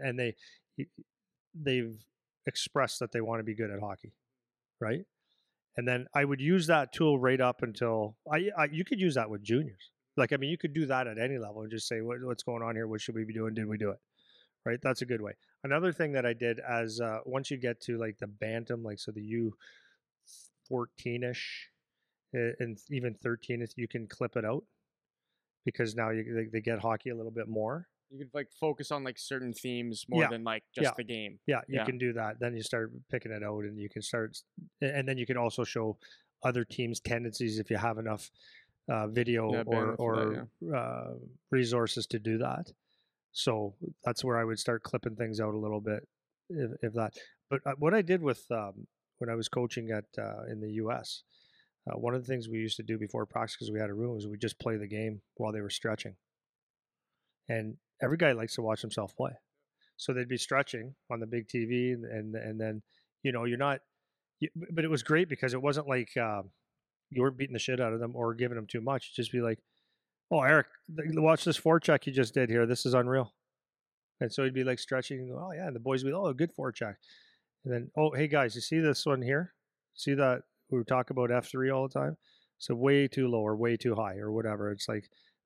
they've expressed that they want to be good at hockey, right? And then I would use that tool right up until you could use that with juniors. Like, I mean, you could do that at any level and just say, what's going on here? What should we be doing? Did we do it? Right? That's a good way. Another thing that I did as once you get to like the bantam, like so the U14-ish and even 13, you can clip it out because now they get hockey a little bit more. You could like focus on like certain themes more than like just the game. Yeah, you can do that. Then you start picking it out, and you can start, and then you can also show other teams' tendencies if you have enough video or resources to do that. So that's where I would start clipping things out a little bit, if that. But what I did with when I was coaching in the U.S., one of the things we used to do before practice, because we had a room, was we just play the game while they were stretching. And every guy likes to watch himself play, so they'd be stretching on the big TV, and then you're not. But it was great because it wasn't like you weren't beating the shit out of them or giving them too much. Just be like, oh, Eric, watch this forecheck you just did here. This is unreal. And so he'd be like stretching and go, oh, yeah. And the boys would be, oh, good forecheck. And then, oh, hey, guys, you see this one here? See that we talk about F3 all the time? So way too low or way too high or whatever. It's like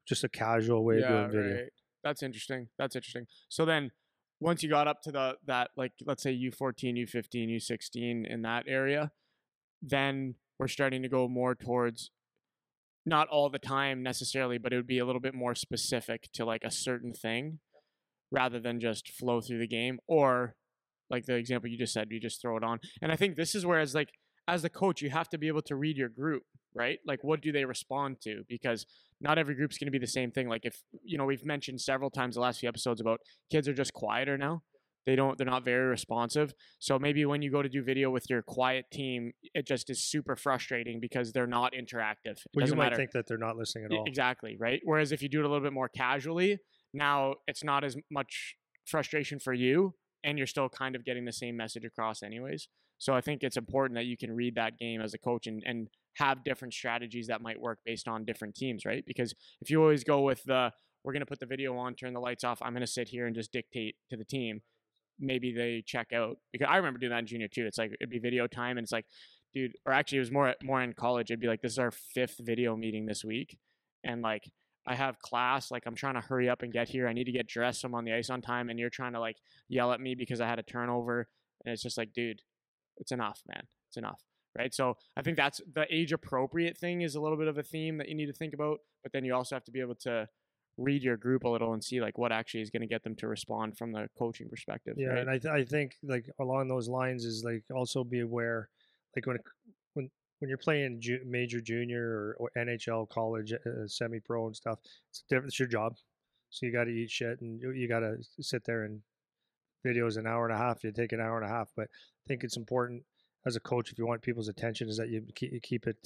just a casual way of doing video. Right. That's interesting. That's interesting. So then once you got up to that, like, let's say U14, U15, U16 in that area, then we're starting to go more towards, not all the time necessarily, but it would be a little bit more specific to like a certain thing rather than just flow through the game, or like the example you just said, you just throw it on. And I think this is where, as the coach, you have to be able to read your group, right? Like, what do they respond to? Because not every group's going to be the same thing. Like, if, we've mentioned several times the last few episodes about kids are just quieter now. They're not very responsive. So maybe when you go to do video with your quiet team, it just is super frustrating because they're not interactive. Well, you might think that they're not listening at all. Exactly, right? Whereas if you do it a little bit more casually, now it's not as much frustration for you, and you're still kind of getting the same message across anyways. So I think it's important that you can read that game as a coach and have different strategies that might work based on different teams, right? Because if you always go with we're going to put the video on, turn the lights off, I'm going to sit here and just dictate to the team, maybe they check out. Because I remember doing that in junior too. It's like, it'd be video time, and it's like, dude, or actually it was more in college. It'd be like, this is our 5th video meeting this week. And like, I have class, like I'm trying to hurry up and get here. I need to get dressed so I'm on the ice on time. And you're trying to like yell at me because I had a turnover. And it's just like, dude, it's enough, man. It's enough. Right. So I think that's the age appropriate thing is a little bit of a theme that you need to think about. But then you also have to be able to read your group a little and see like what actually is going to get them to respond from the coaching perspective. Yeah. Right? And I think like along those lines is like also be aware, like when you're playing major junior or NHL, college, semi-pro and stuff, it's different. It's your job, so you got to eat shit and you got to sit there and videos an hour and a half. You take an hour and a half, but I think it's important as a coach if you want people's attention is that you keep it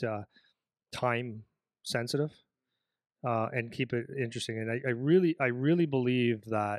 time sensitive and keep it interesting. And I really believe that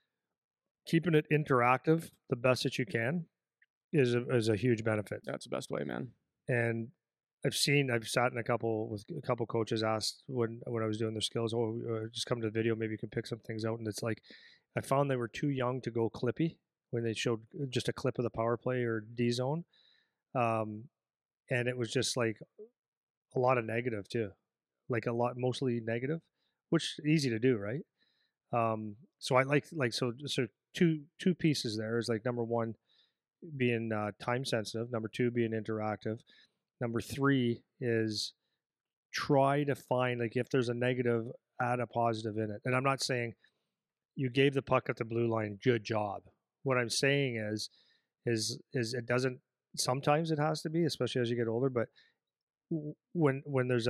keeping it interactive the best that you can is a huge benefit. That's the best way, man. And I've sat in a couple coaches asked when I was doing their skills, just come to the video, maybe you can pick some things out. And it's like, I found they were too young to go clippy when they showed just a clip of the power play or D zone. And it was just like a lot of negative too, like mostly negative, which is easy to do. Right. So I so two pieces there is like, number one, being time sensitive, number two, being interactive. Number three is try to find, like, if there's a negative, add a positive in it. And I'm not saying you gave the puck at the blue line, good job. What I'm saying is it doesn't, sometimes it has to be, especially as you get older, but when there's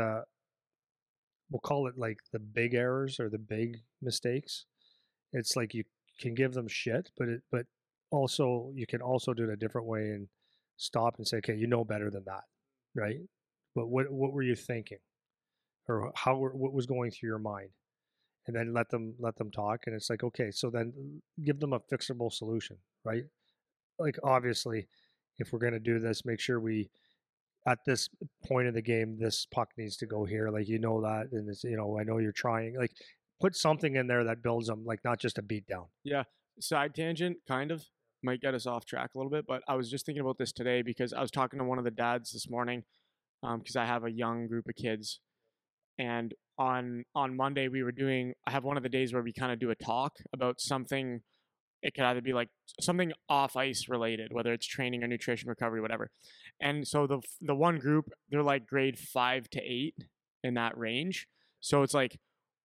we'll call it like the big errors or the big mistakes, it's like you can give them shit, but also you can also do it a different way and stop and say, okay, you know better than that. Right? But what were you thinking, or what was going through your mind, and then let them talk. And it's like, okay, so then give them a fixable solution, right? Like, obviously, if we're going to do this, make sure we, at this point of the game, this puck needs to go here. Like, that, and it's, I know you're trying. Like, put something in there that builds them, like not just a beat down. Yeah, side tangent, kind of. Might get us off track a little bit, but I was just thinking about this today because I was talking to one of the dads this morning because I have a young group of kids, and on Monday I have one of the days where we kind of do a talk about something. It could either be like something off ice related, whether it's training or nutrition, recovery, whatever. And so the one group, they're like grade 5 to 8 in that range. So it's like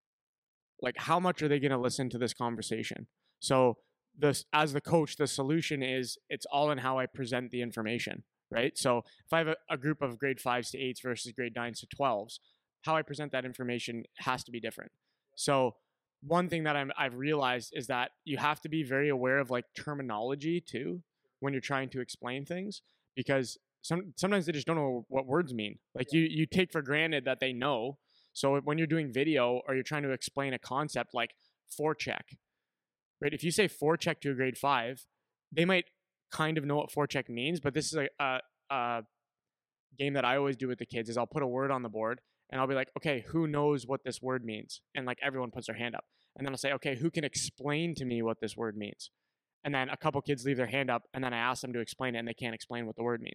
how much are they going to listen to this conversation? So as the coach, the solution is it's all in how I present the information, right? So if I have a group of grade 5s to 8s versus grade 9s to 12s, how I present that information has to be different. So one thing that I've realized is that you have to be very aware of like terminology too when you're trying to explain things, because sometimes they just don't know what words mean. Like you take for granted that they know. So when you're doing video or you're trying to explain a concept like forecheck, right? If you say forecheck to a grade 5, they might kind of know what forecheck means, but this is a game that I always do with the kids is I'll put a word on the board and I'll be like, okay, who knows what this word means? And like everyone puts their hand up. And then I'll say, okay, who can explain to me what this word means? And then a couple kids leave their hand up and then I ask them to explain it and they can't explain what the word means.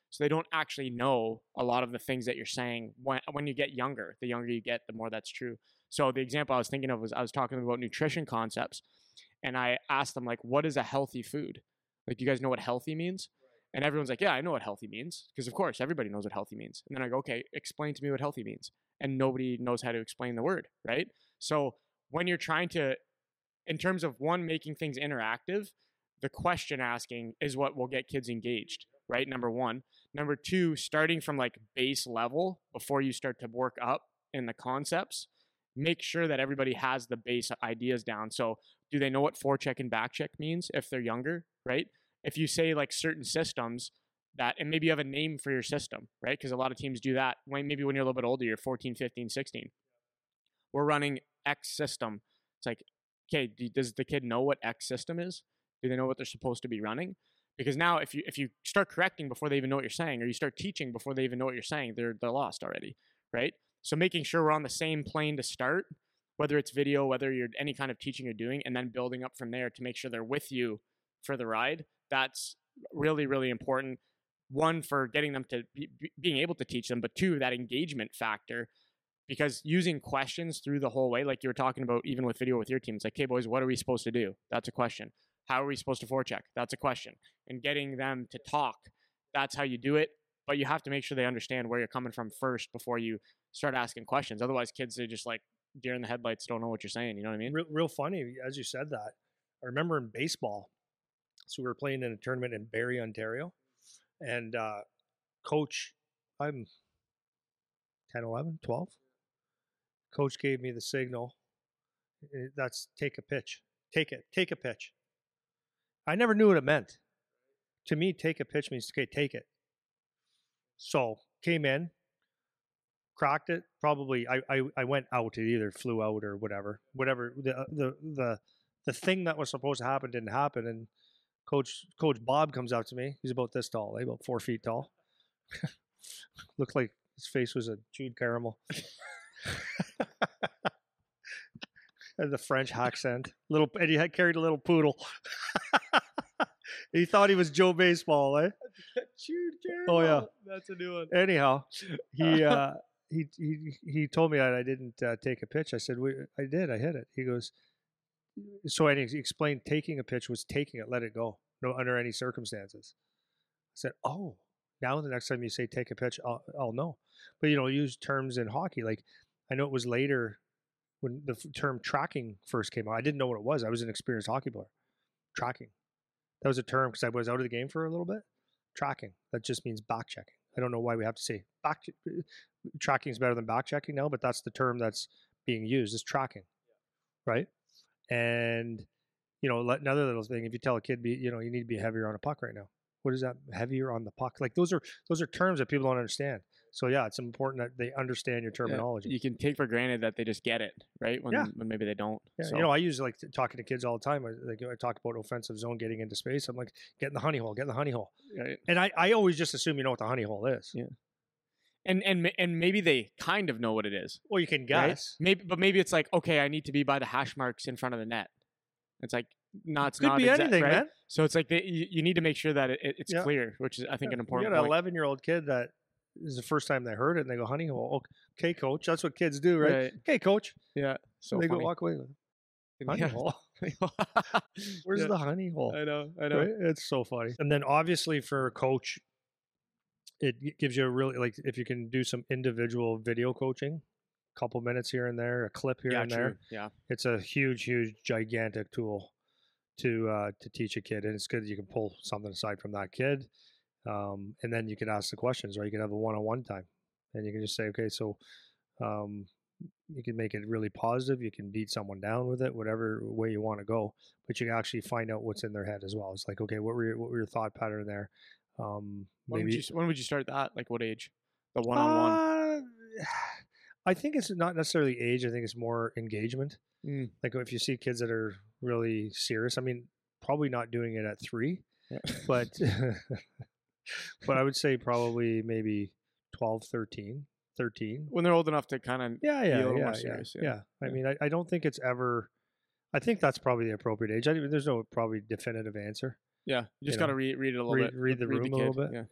So they don't actually know a lot of the things that you're saying when you get younger. The younger you get, the more that's true. So the example I was thinking of was I was talking about nutrition concepts, and I asked them, like, what is a healthy food? Like, do you guys know what healthy means? And everyone's like, yeah, I know what healthy means, because of course everybody knows what healthy means. And then I go, okay, explain to me what healthy means. And nobody knows how to explain the word, right? So when you're trying to, in terms of one, making things interactive, the question asking is what will get kids engaged, right? Number one. Number two, starting from like base level before you start to work up in the concepts, make sure that everybody has the base ideas down. So do they know what forecheck and backcheck means if they're younger, right? If you say like certain systems that, and maybe you have a name for your system, right? Because a lot of teams do that. Maybe when you're a little bit older, you're 14, 15, 16. We're running X system. It's like, okay, does the kid know what X system is? Do they know what they're supposed to be running? Because now if you start correcting before they even know what you're saying, or you start teaching before they even know what you're saying, they're lost already, right? So making sure we're on the same plane to start, whether it's video, whether you're any kind of teaching you're doing, and then building up from there to make sure they're with you for the ride. That's really, really important. One, for getting them to being able to teach them, but two, that engagement factor, because using questions through the whole way, like you were talking about, even with video with your team, it's like, hey boys, what are we supposed to do? That's a question. How are we supposed to forecheck? That's a question. And getting them to talk, that's how you do it. But you have to make sure they understand where you're coming from first before you start asking questions. Otherwise, kids, they just like deer in the headlights, don't know what you're saying. You know what I mean? Real funny, as you said that. I remember in baseball, so we were playing in a tournament in Barrie, Ontario, and coach, I'm 10, 11, 12. Coach gave me the signal. That's take a pitch. Take a pitch. I never knew what it meant. To me, take a pitch means, okay, take it. So came in, cracked it. Probably I went out. It either flew out or whatever. The thing that was supposed to happen didn't happen. And Coach Bob comes out to me. He's about this tall, about 4 feet tall. Looked like his face was a chewed caramel. And the French accent. And he had carried a little poodle. He thought he was Joe Baseball, eh? Chewed caramel. Oh yeah, that's a new one. Anyhow, he told me that I didn't take a pitch. I said, I did. I hit it. He goes, so he explained taking a pitch was taking it, let it go, no under any circumstances. I said, oh, now the next time you say take a pitch, I'll know. But use terms in hockey. Like I know it was later when the term tracking first came out. I didn't know what it was. I was an experienced hockey player. Tracking. That was a term because I was out of the game for a little bit. Tracking. That just means back checking. I don't know why we have to say tracking is better than back checking now, but that's the term that's being used is tracking, right? And another little thing, if you tell a kid, you need to be heavier on a puck right now. What is that? Heavier on the puck? Like those are terms that people don't understand. So yeah, it's important that they understand your terminology. Yeah, you can take for granted that they just get it, right? When maybe they don't. Yeah, so. I use talking to kids all the time. I talk about offensive zone getting into space. I'm like, get in the honey hole, get in the honey hole. Right. And I always just assume you know what the honey hole is. Yeah. And maybe they kind of know what it is. Well, you can guess. Right? Maybe it's like, okay, I need to be by the hash marks in front of the net. It's like, it's could not be anything, right? man. So it's like you need to make sure that it's clear, which is I think an important point. You got an 11-year-old kid that is the first time they heard it, and they go, honey hole. Okay, coach. That's what kids do, right? Okay, coach. Yeah. So they go walk away with it. Honey hole. Where's the honey hole? I know. Right? It's so funny. And then obviously for a coach, it gives you a really, like, if you can do some individual video coaching, a couple minutes here and there, a clip here and there. Yeah. It's a huge, gigantic tool to teach a kid. And it's good that you can pull something aside from that kid. And then you can ask the questions, or you can have a one-on-one time, and you can just say, okay, so you can make it really positive. You can beat someone down with it, whatever way you want to go, but you can actually find out what's in their head as well. It's like, okay, what were your thought pattern there? When would you start that? Like what age? The one-on-one? I think it's not necessarily age. I think it's more engagement. Like if you see kids that are really serious, I mean, probably not doing it at 3, but but I would say probably maybe 12, 13. When they're old enough to kind of be a little more serious. Yeah. I mean, I don't think it's ever, I think that's probably the appropriate age. There's no probably definitive answer. Yeah. You just got to read it a little bit. Read the room a little bit. Yeah.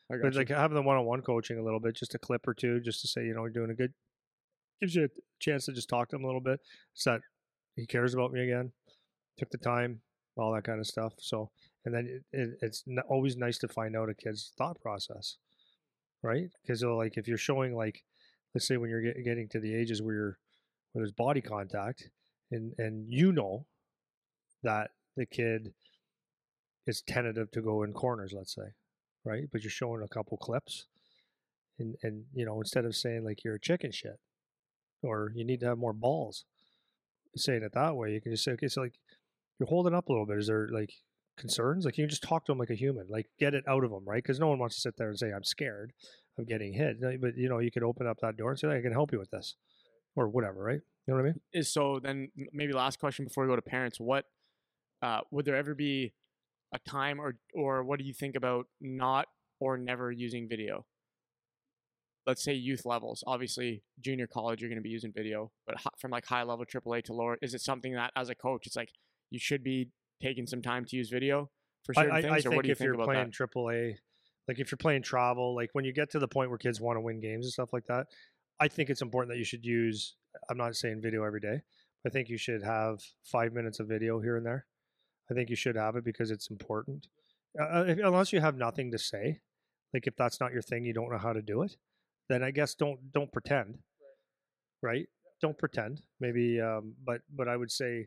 I But gotcha. like having the one-on-one coaching a little bit, just a clip or two, just to say, you know, you're doing a good, gives you a chance to just talk to him a little bit. So that he cares about me again, took the time, all that kind of stuff. So, and then it's always nice to find out a kid's thought process, right? Because like if you're showing like, let's say when you're getting to the ages where there's body contact, and you know that the kid is tentative to go in corners, let's say, right? But you're showing a couple clips, and you know, instead of saying like you're a chicken shit or you need to have more balls, saying it that way, you can just say, okay, so like you're holding up a little bit. Is there like concerns? Like you can just talk to them like a human, like get it out of them, right? Because no one wants to sit there and say I'm scared of getting hit. But you know, you could open up that door and say, I can help you with this, or whatever, right? You know what I mean? Is so then maybe last question before we go to parents. What would there ever be a time or what do you think about not or never using video? Let's say youth levels. Obviously, junior college, you're going to be using video, but from like high level AAA to lower, is it something that as a coach, it's like you should be taking some time to use video for certain things, or what do you if think you're about playing that? AAA, like if you're playing travel, like when you get to the point where kids want to win games and stuff like that, I think it's important that you should use. I'm not saying video every day. I think you should have 5 minutes of video here and there. I think you should have it because it's important. Unless you have nothing to say, like if that's not your thing, you don't know how to do it, then I guess don't pretend, right? Don't pretend. Maybe, but I would say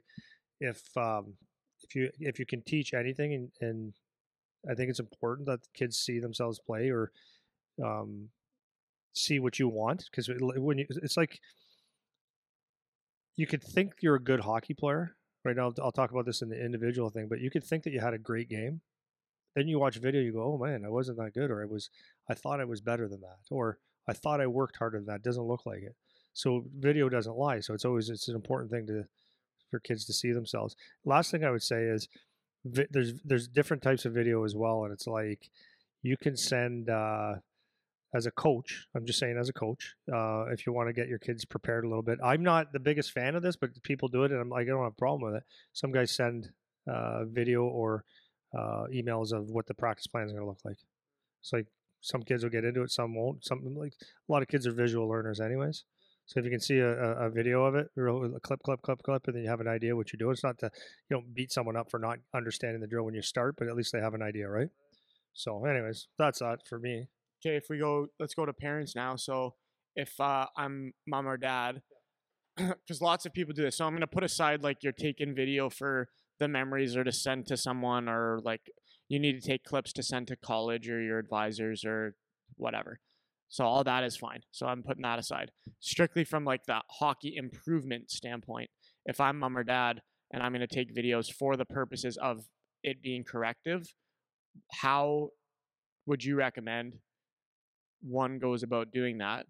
if you can teach anything, and I think it's important that kids see themselves play or um, see what you want, because when you, it's like you could think you're a good hockey player. Right now, I'll talk about this in the individual thing, but you could think that you had a great game. Then you watch video, you go, "Oh man, I wasn't that good," or I thought I was better than that," or "I thought I worked harder than that." It doesn't look like it. So video doesn't lie. So it's an important thing for kids to see themselves. Last thing I would say is there's different types of video as well, and it's like you can send as a coach. I'm just saying as a coach, if you want to get your kids prepared a little bit. I'm not the biggest fan of this, but people do it, and I'm like, I don't have a problem with it. Some guys send video or emails of what the practice plan is going to look like. It's like some kids will get into it, some won't. Some like a lot of kids are visual learners, anyways. So if you can see a video of it, a clip, and then you have an idea what you're doing. It's not to beat someone up for not understanding the drill when you start, but at least they have an idea, right? So, anyways, that's that for me. Okay, let's go to parents now. So if I'm mom or dad, because lots of people do this. So I'm going to put aside like you're taking video for the memories or to send to someone, or like you need to take clips to send to college or your advisors or whatever. So all that is fine. So I'm putting that aside. Strictly from like the hockey improvement standpoint, if I'm mom or dad and I'm going to take videos for the purposes of it being corrective, how would you recommend one goes about doing that?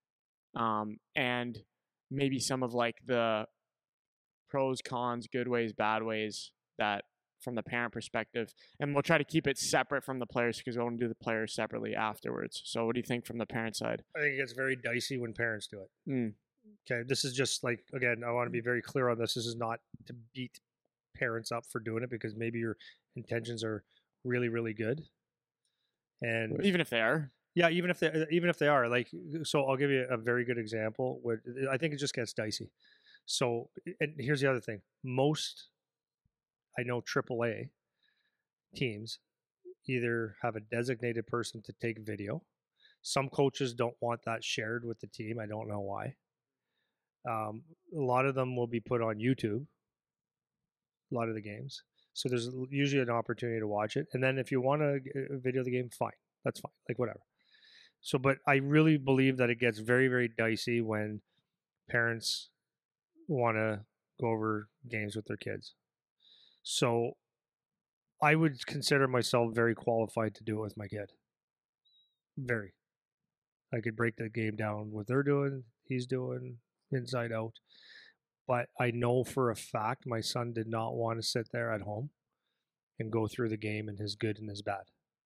And maybe some of like the pros, cons, good ways, bad ways that from the parent perspective, and we'll try to keep it separate from the players because we want to do the players separately afterwards. So what do you think from the parent side? I think it gets very dicey when parents do it. Mm. Okay, this is just like, again, I want to be very clear on this. This is not to beat parents up for doing it, because maybe your intentions are really, really good. And Even if they are, yeah, even if they are, like, so I'll give you a very good example where I think it just gets dicey. So, and here's the other thing: most, I know, AAA teams either have a designated person to take video. Some coaches don't want that shared with the team. I don't know why. A lot of them will be put on YouTube. A lot of the games, so there's usually an opportunity to watch it. And then if you want to video the game, fine, that's fine, like whatever. So, but I really believe that it gets very, very dicey when parents want to go over games with their kids. So I would consider myself very qualified to do it with my kid. Very. I could break the game down, what they're doing, he's doing, inside out. But I know for a fact my son did not want to sit there at home and go through the game and his good and his bad.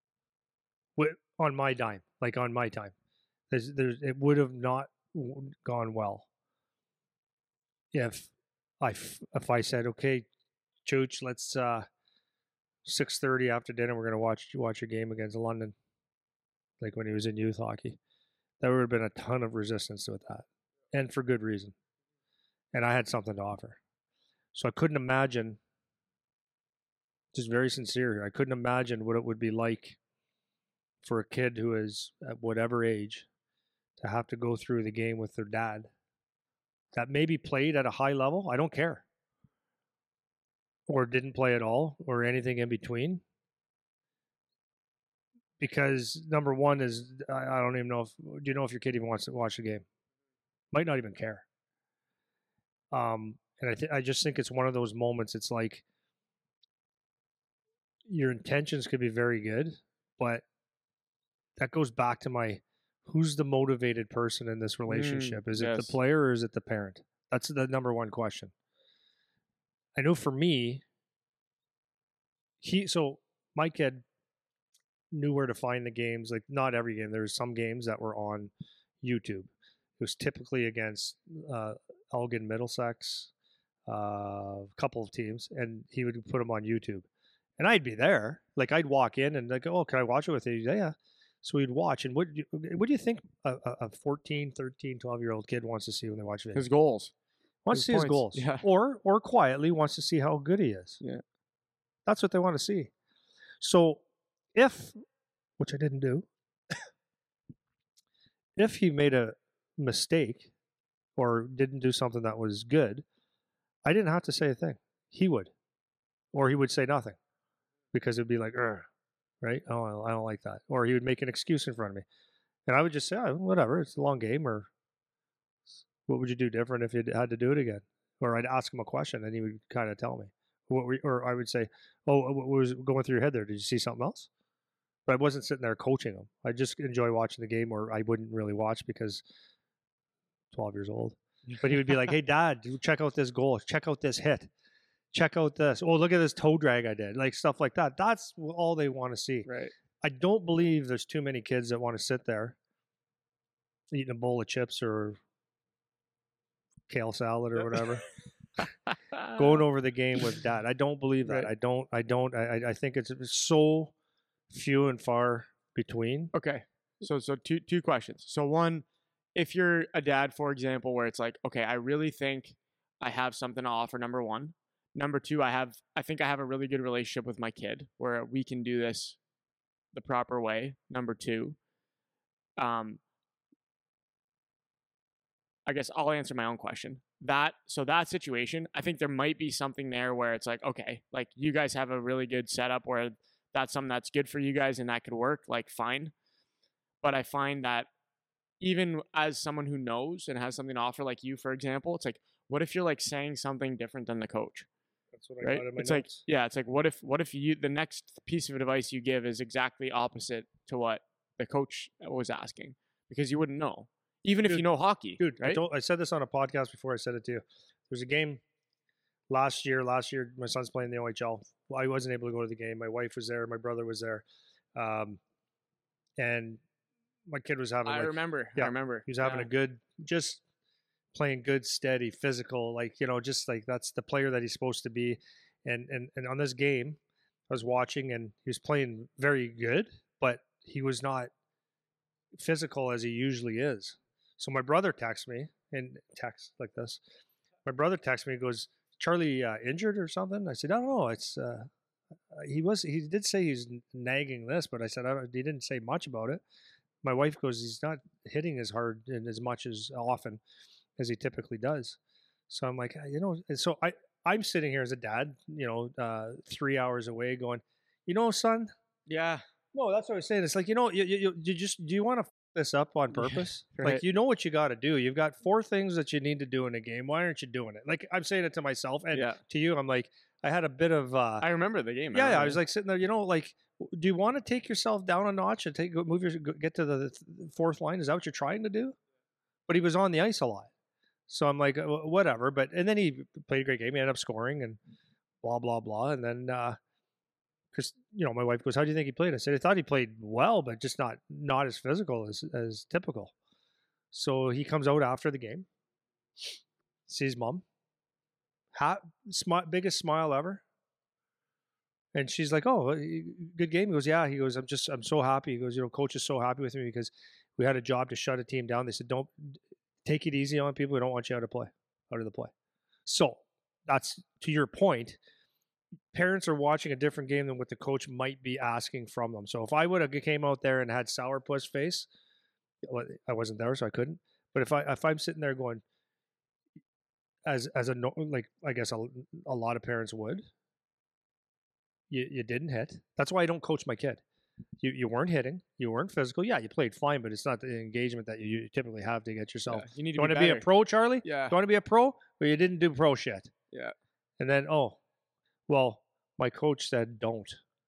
On my dime, like on my time. It would have not gone well if I said, okay, Chooch, let's 6:30 after dinner, we're gonna watch your game against London. like when he was in youth hockey. There would have been a ton of resistance with that, and for good reason. And I had something to offer. So I couldn't imagine, just very sincere here, I couldn't imagine what it would be like for a kid who is at whatever age to have to go through the game with their dad that maybe played at a high level. I don't care. Or didn't play at all, or anything in between. Because number one is, I don't even know if, do you know if your kid even wants to watch the game? Might not even care. And I just think it's one of those moments. It's like your intentions could be very good, but that goes back to who's the motivated person in this relationship? Is it the player or is it the parent? That's the number one question. I know for me, my kid knew where to find the games. Like, not every game. There was some games that were on YouTube. It was typically against Elgin Middlesex, a couple of teams, and he would put them on YouTube. And I'd be there. Like, I'd walk in and like, oh, can I watch it with you? Yeah. So we'd watch. And what do you think a 14, 13, 12-year-old kid wants to see when they watch video? His goals. Wants to see his goals. Yeah. Or quietly wants to see how good he is. Yeah. That's what they want to see. So which I didn't do, if he made a mistake or didn't do something that was good, I didn't have to say a thing. He would. Or he would say nothing. Because it would be like, right? Oh, I don't like that. Or he would make an excuse in front of me. And I would just say, oh, whatever, it's a long game. Or what would you do different if you had to do it again? Or I'd ask him a question and he would kind of tell me. Or I would say, oh, what was going through your head there? Did you see something else? But I wasn't sitting there coaching him. I just enjoy watching the game, or I wouldn't really watch because 12 years old. But he would be like, hey, Dad, check out this goal. Check out this hit. Check out this. Oh, look at this toe drag I did. Like, stuff like that. That's all they want to see. Right. I don't believe there's too many kids that want to sit there eating a bowl of chips or kale salad or whatever. Going over the game with Dad. I don't believe that. Right. I think it's so few and far between. Okay. So two questions. So one, if you're a dad, for example, where it's like, okay, I really think I have something to offer, number one. Number two, I think I have a really good relationship with my kid where we can do this the proper way. Number two, I guess I'll answer my own question. That situation, I think there might be something there where it's like, okay, like you guys have a really good setup where that's something that's good for you guys and that could work, like fine. But I find that even as someone who knows and has something to offer, like you, for example, it's like, what if you're like saying something different than the coach? That's what I got in my notes. Like, yeah, it's like, what if the next piece of advice you give is exactly opposite to what the coach was asking? Because you wouldn't know. Even if you know hockey. Dude, right? I said this on a podcast before. I said it to you. There's a game last year, my son's playing the OHL. Well, I wasn't able to go to the game. My wife was there. My brother was there. And my kid was having I remember. He was having a good, just playing good, steady, physical, just like that's the player that he's supposed to be. And on this game, I was watching and he was playing very good, but he was not physical as he usually is. So my brother texts me and texts like this. My brother texts me and goes, Charlie injured or something? I said, no, it's he did say he's nagging this, but I said he didn't say much about it. My wife goes, he's not hitting as hard and as much as often as he typically does. So I'm like, so I'm sitting here as a dad, 3 hours away going, son? Yeah. No, that's what I was saying. It's like, do you want to f this up on purpose? Right. Like, you know what you got to do. You've got 4 things that you need to do in a game. Why aren't you doing it? Like, I'm saying it to myself and to you. I'm like, I had a bit of. I remember the game. I was like sitting there. Do you want to take yourself down a notch and get to the 4th line? Is that what you're trying to do? But he was on the ice a lot, so I'm like, whatever. And then he played a great game. He ended up scoring and blah blah blah. And then because my wife goes, "How do you think he played?" I said, "I thought he played well, but just not as physical as typical." So he comes out after the game, sees mom, biggest smile ever. And she's like, "Oh, good game." He goes, "Yeah." He goes, I'm so happy." He goes, "Coach is so happy with me because we had a job to shut a team down." They said, "Don't take it easy on people. We don't want you out of the play." So that's to your point. Parents are watching a different game than what the coach might be asking from them. So if I would have came out there and had sourpuss face, I wasn't there, so I couldn't. But if I'm sitting there going, as a like I guess a lot of parents would, you didn't hit. That's why I don't coach my kid. You weren't hitting. You weren't physical. Yeah, you played fine, but it's not the engagement that you typically have to get yourself. You need to you want to be be a pro, Charlie? Yeah. You want to be a pro? But you didn't do pro shit. Yeah. And then, oh, well, my coach said don't.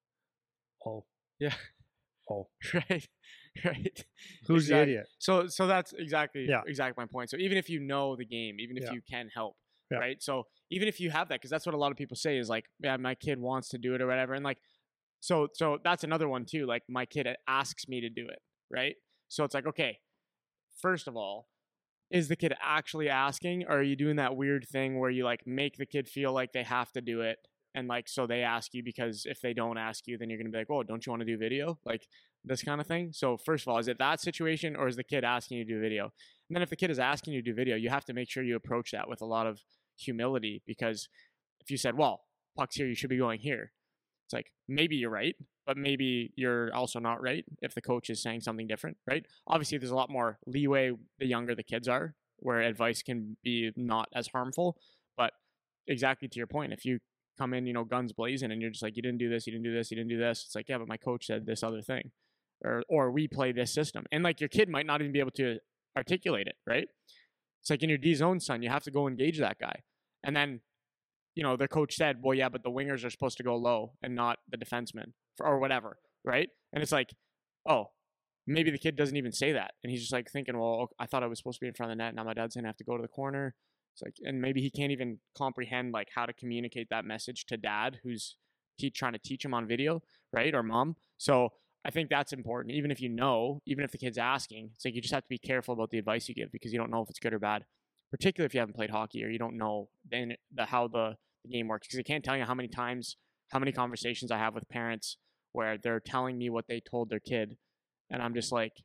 Oh. Yeah. Oh. Right. Right. Who's the idiot? So that's exactly my point. So even if you know the game, even if you can help, right? So even if you have that, because that's what a lot of people say is like, yeah, my kid wants to do it or whatever. And like, so that's another one too. Like my kid asks me to do it, right? So it's like, okay, first of all, is the kid actually asking, or are you doing that weird thing where you like make the kid feel like they have to do it? And like, so they ask you because if they don't ask you, then you're going to be like, oh, don't you want to do video? Like this kind of thing. So first of all, is it that situation or is the kid asking you to do video? And then if the kid is asking you to do video, you have to make sure you approach that with a lot of humility, because if you said, well, puck's here, you should be going here. It's like, maybe you're right, but maybe you're also not right if the coach is saying something different, right? Obviously, there's a lot more leeway the younger the kids are, where advice can be not as harmful. But exactly to your point, if you come in, guns blazing, and you're just like, you didn't do this, you didn't do this, you didn't do this. It's like, yeah, but my coach said this other thing, or we play this system, and like your kid might not even be able to articulate it, right? It's like in your D zone, son, you have to go engage that guy, and then the coach said, well, yeah, but the wingers are supposed to go low and not the defensemen or whatever, right? And it's like, oh, maybe the kid doesn't even say that, and he's just like thinking, well, I thought I was supposed to be in front of the net. Now my dad's gonna have to go to the corner. It's like, and maybe he can't even comprehend like how to communicate that message to dad, who's trying to teach him on video, right, or mom. So I think that's important. Even if even if the kid's asking, it's like you just have to be careful about the advice you give, because you don't know if it's good or bad, particularly if you haven't played hockey or you don't know how the game works. Because I can't tell you how many conversations I have with parents where they're telling me what they told their kid, and I'm just like,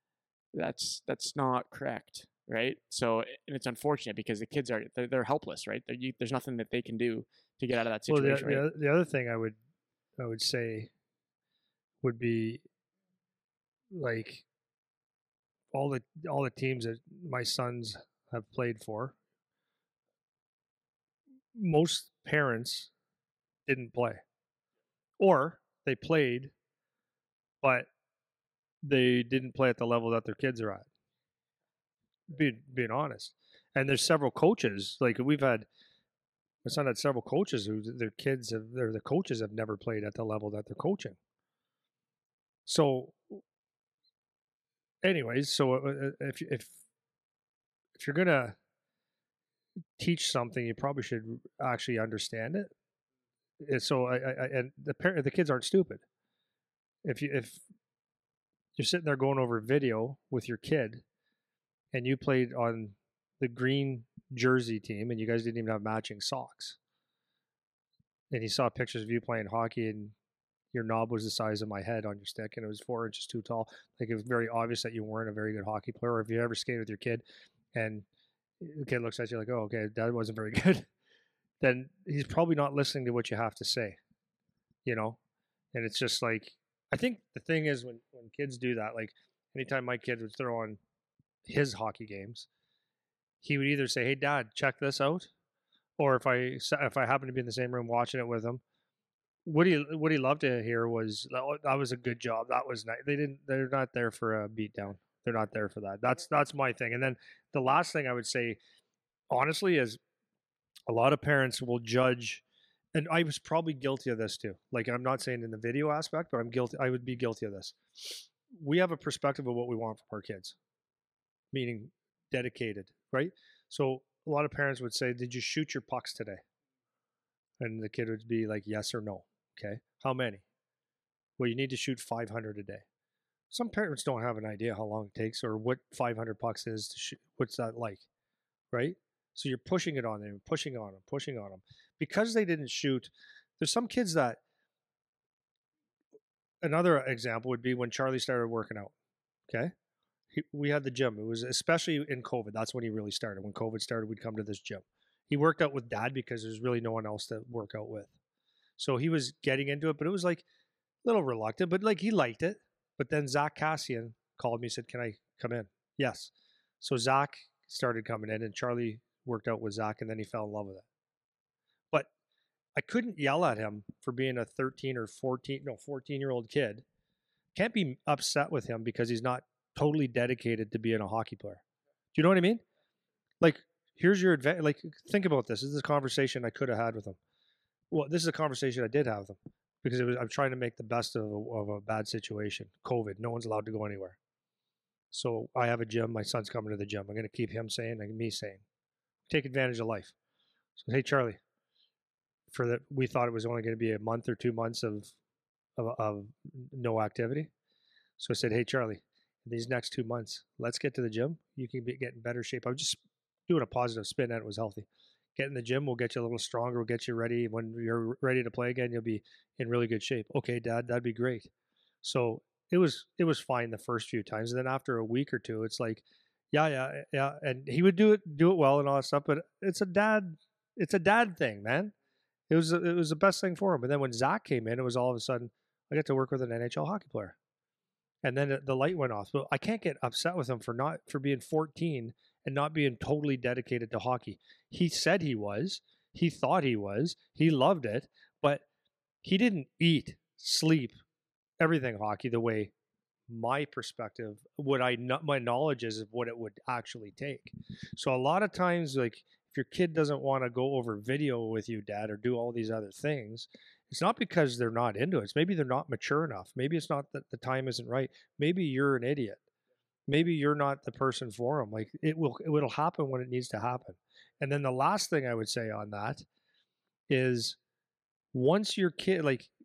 that's not correct, right? So, and it's unfortunate because the kids they're helpless, right? There's nothing that they can do to get out of that situation. Well, the other thing I would say would be like all the teams that my sons have played for, most parents didn't play, or they played, but they didn't play at the level that their kids are at. Being honest, and there's several coaches. Like my son had several coaches who their coaches have never played at the level that they're coaching. So, anyways, if you're gonna teach something, you probably should actually understand it. And so and the kids aren't stupid. If you're sitting there going over video with your kid, and you played on the green jersey team, and you guys didn't even have matching socks, and he saw pictures of you playing hockey, and your knob was the size of my head on your stick, and it was 4 inches too tall. Like, it was very obvious that you weren't a very good hockey player. Or if you ever skated with your kid, and the kid looks at you like, "Oh, okay, that wasn't very good," then he's probably not listening to what you have to say, And it's just like, I think the thing is when kids do that, like anytime my kid would throw on his hockey games, he would either say, "Hey, Dad, check this out," or if I happen to be in the same room watching it with him, what he loved to hear was, "That was a good job. That was nice." They're not there for a beatdown. They're not there for that. That's my thing. And then the last thing I would say, honestly, is a lot of parents will judge, and I was probably guilty of this too. Like, I'm not saying in the video aspect, but I'm guilty. I would be guilty of this. We have a perspective of what we want from our kids, meaning dedicated, right? So a lot of parents would say, "Did you shoot your pucks today?" And the kid would be like, "Yes or no." Okay. "How many?" "Well, you need to shoot 500 a day." Some parents don't have an idea how long it takes or what 500 pucks is to shoot. What's that like, right? So you're pushing it on them, pushing on them. Because they didn't shoot, there's some kids that another example would be when Charlie started working out. Okay. We had the gym. It was especially in COVID. That's when he really started. When COVID started, we'd come to this gym. He worked out with Dad because there's really no one else to work out with. So he was getting into it, but it was like a little reluctant, but like he liked it. But then Zach Cassian called me, said, "Can I come in?" Yes. So Zach started coming in, and Charlie worked out with Zach, and then he fell in love with it. But I couldn't yell at him for being a 14-year-old kid. Can't be upset with him because he's not totally dedicated to being a hockey player. Do you know what I mean? Like, here's your advantage. Like, think about this. This is a conversation I could have had with him. Well, this is a conversation I did have with him because I'm trying to make the best of a bad situation. COVID. No one's allowed to go anywhere. So I have a gym. My son's coming to the gym. I'm going to keep him sane and me sane. Take advantage of life. So, hey, Charlie, we thought it was only going to be a month or 2 months of no activity. So I said, hey, Charlie, these next 2 months, let's get to the gym. You can get in better shape. I was just doing a positive spin and it was healthy. Get in the gym. We'll get you a little stronger. We'll get you ready. When you're ready to play again, you'll be in really good shape. Okay, Dad, that'd be great. So it was fine the first few times. And then after a week or two, it's like, yeah. And he would do it well and all that stuff. But it's a dad thing, man. It was the best thing for him. But then when Zach came in, it was all of a sudden, I get to work with an NHL hockey player. And then the light went off. So I can't get upset with him for being 14 and not being totally dedicated to hockey. He said he was. He thought he was. He loved it. But he didn't eat, sleep, everything hockey the way my perspective, my knowledge is of what it would actually take. So a lot of times, like, if your kid doesn't want to go over video with you, Dad, or do all these other things, it's not because they're not into it. It's maybe they're not mature enough. Maybe it's not that the time isn't right. Maybe you're an idiot. Maybe you're not the person for them. Like, it'll happen when it needs to happen. And then the last thing I would say on that is, once your kid,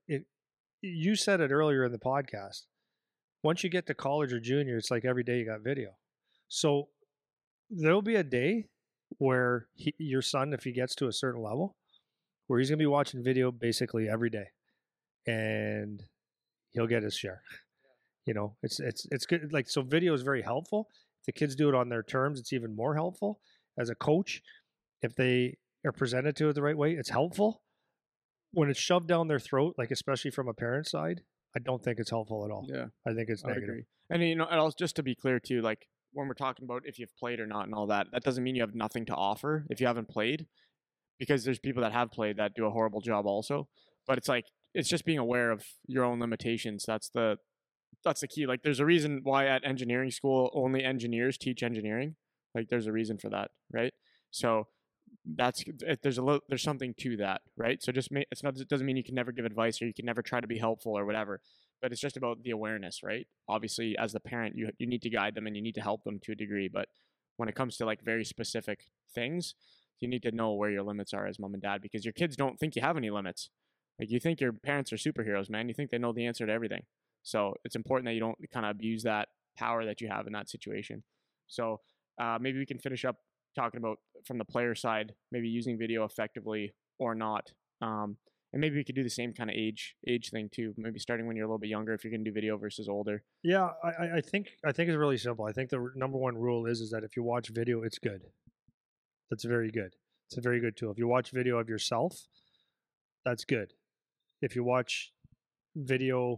you said it earlier in the podcast, once you get to college or junior, it's like every day you got video. So there'll be a day where your son, if he gets to a certain level, where he's going to be watching video basically every day, and he'll get his share. You know, it's good. Like, so video is very helpful. If the kids do it on their terms, it's even more helpful. As a coach, if they are presented to it the right way, it's helpful. When it's shoved down their throat, like especially from a parent's side, I don't think it's helpful at all. Yeah, I think it's negative. Agree. And and also, just to be clear too, like, when we're talking about if you've played or not and all that, that doesn't mean you have nothing to offer if you haven't played, because there's people that have played that do a horrible job also. But it's like, it's just being aware of your own limitations. That's the key. Like, there's a reason why at engineering school only engineers teach engineering. Like, there's a reason for that, right? So there's something to that, right? So it doesn't mean you can never give advice or you can never try to be helpful or whatever, but it's just about the awareness, right? Obviously, as the parent, you need to guide them and you need to help them to a degree, but when it comes to like very specific things, you need to know where your limits are as mom and dad, because your kids don't think you have any limits. Like, you think your parents are superheroes, man. You think they know the answer to everything. So it's important that you don't kind of abuse that power that you have in that situation. So maybe we can finish up talking about from the player side, maybe using video effectively or not. And maybe we could do the same kind of age thing too. Maybe starting when you're a little bit younger, if you're going to do video versus older. Yeah, I think it's really simple. I think the number one rule is that if you watch video, it's good. That's very good. It's a very good tool. If you watch video of yourself, that's good. If you watch video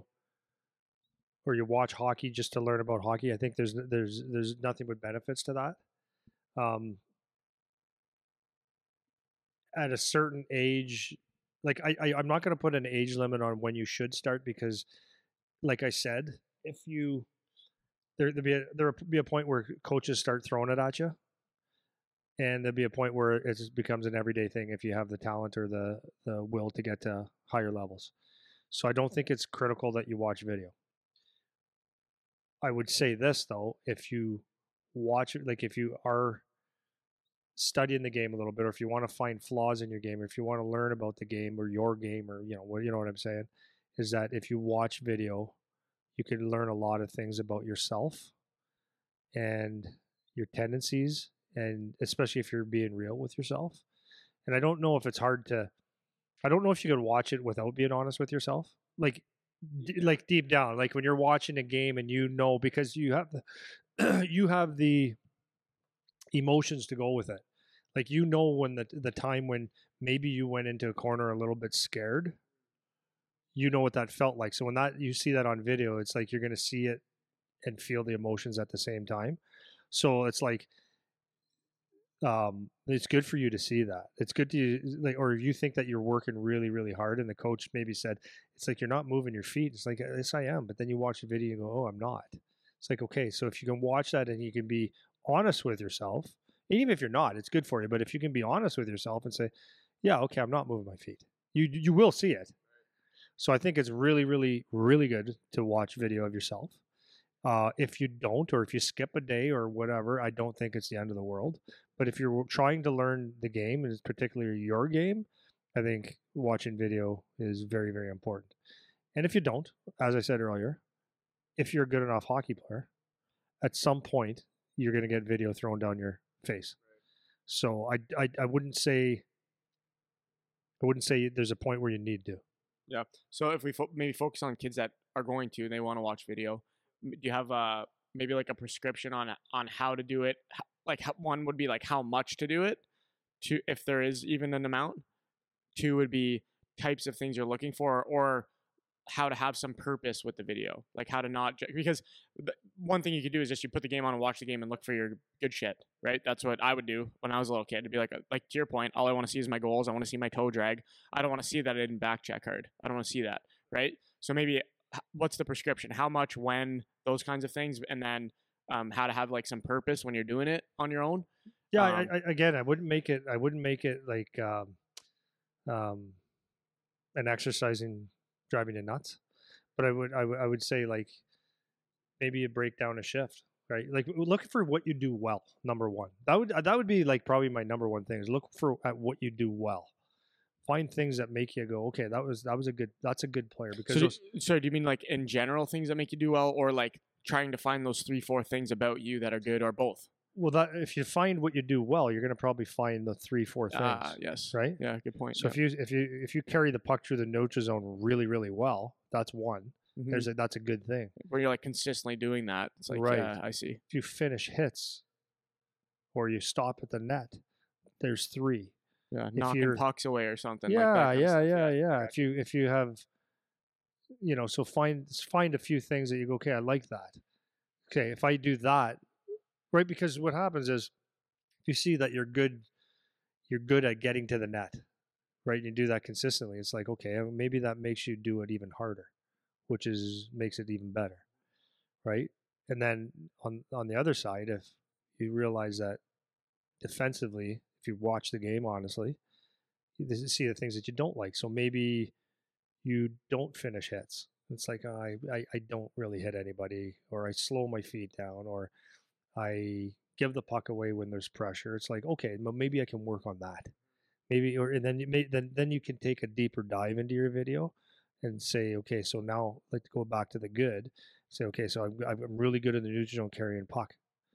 or you watch hockey just to learn about hockey, I think there's nothing but benefits to that. At a certain age, like I'm not going to put an age limit on when you should start, because, like I said, if there'll be a point where coaches start throwing it at you, and there'll be a point where it just becomes an everyday thing if you have the talent or the will to get to higher levels. So I don't think it's critical that you watch video. I would say this though, if you watch it, like if you are studying the game a little bit, or if you want to find flaws in your game, or if you want to learn about the game or your game, or you know what I'm saying, is that if you watch video, you can learn a lot of things about yourself and your tendencies, and especially if you're being real with yourself. And I don't know if you could watch it without being honest with yourself. Like, like deep down, like when you're watching a game and you know, because you have the you have the emotions to go with it. Like you know when the time when maybe you went into a corner a little bit scared, you know what that felt like. So when that you see that on video, it's like you're going to see it and feel the emotions at the same time. So it's like it's good for you to see that. It's good to like, or if you think that you're working really really hard and the coach maybe said it's like you're not moving your feet, it's like yes I am, but then you watch the video and go, oh, I'm not. It's like, okay, so if you can watch that and you can be honest with yourself, and even if you're not, it's good for you, but if you can be honest with yourself and say, yeah, okay, I'm not moving my feet, you will see it. So I think it's really really really good to watch video of yourself. If you don't, or if you skip a day or whatever, I don't think it's the end of the world. But if you're trying to learn the game, and particularly your game, I think watching video is very, very important. And if you don't, as I said earlier, if you're a good enough hockey player, at some point you're going to get video thrown down your face. So I wouldn't say there's a point where you need to. Yeah. So if we maybe focus on kids that are going to and they want to watch video, do you have maybe like a prescription on how to do it? Like one would be like how much to do it, to if there is even an amount. Two would be types of things you're looking for, or how to have some purpose with the video, like how to not because one thing you could do is just you put the game on and watch the game and look for your good shit, right? That's what I would do when I was a little kid. To be like to your point, all I want to see is my goals. I want to see my toe drag. I don't want to see that I didn't back check hard. I don't want to see that, right? So maybe what's the prescription? How much, when, those kinds of things, and then how to have like some purpose when you're doing it on your own. Yeah, again, I wouldn't make it like an exercising driving you nuts, but I would say like maybe you break down a shift, right? Like look for what you do well. Number one, that would be like probably my number one thing is look for at what you do well. Find things that make you go, okay, that's a good player. Because so do you mean like in general things that make you do well, or like trying to find those 3-4 things about you that are good, or both? Well, that if you find what you do well, you're going to probably find the 3-4 things. Yes. Right. Yeah. Good point. So yeah. if you carry the puck through the neutral zone really really well, that's one. Mm-hmm. That's a good thing. Where you're like consistently doing that. It's like, right. Yeah, I see. If you finish hits, or you stop at the net, there's 3. Yeah, knocking pucks away or something. Yeah, like that yeah. If you have, so find a few things that you go, okay, I like that. Okay, if I do that. Right, because what happens is if you see that you're good at getting to the net, right? You do that consistently. It's like, okay, maybe that makes you do it even harder, which makes it even better, right? And then on the other side, if you realize that defensively, if you watch the game honestly, you see the things that you don't like. So maybe you don't finish hits. It's like I don't really hit anybody, or I slow my feet down, or I give the puck away when there's pressure. It's like, okay, maybe I can work on that. Maybe, or and then you can take a deeper dive into your video and say, okay, so now let's go back to the good. Say, okay, so I'm really good in the neutral zone carrying puck.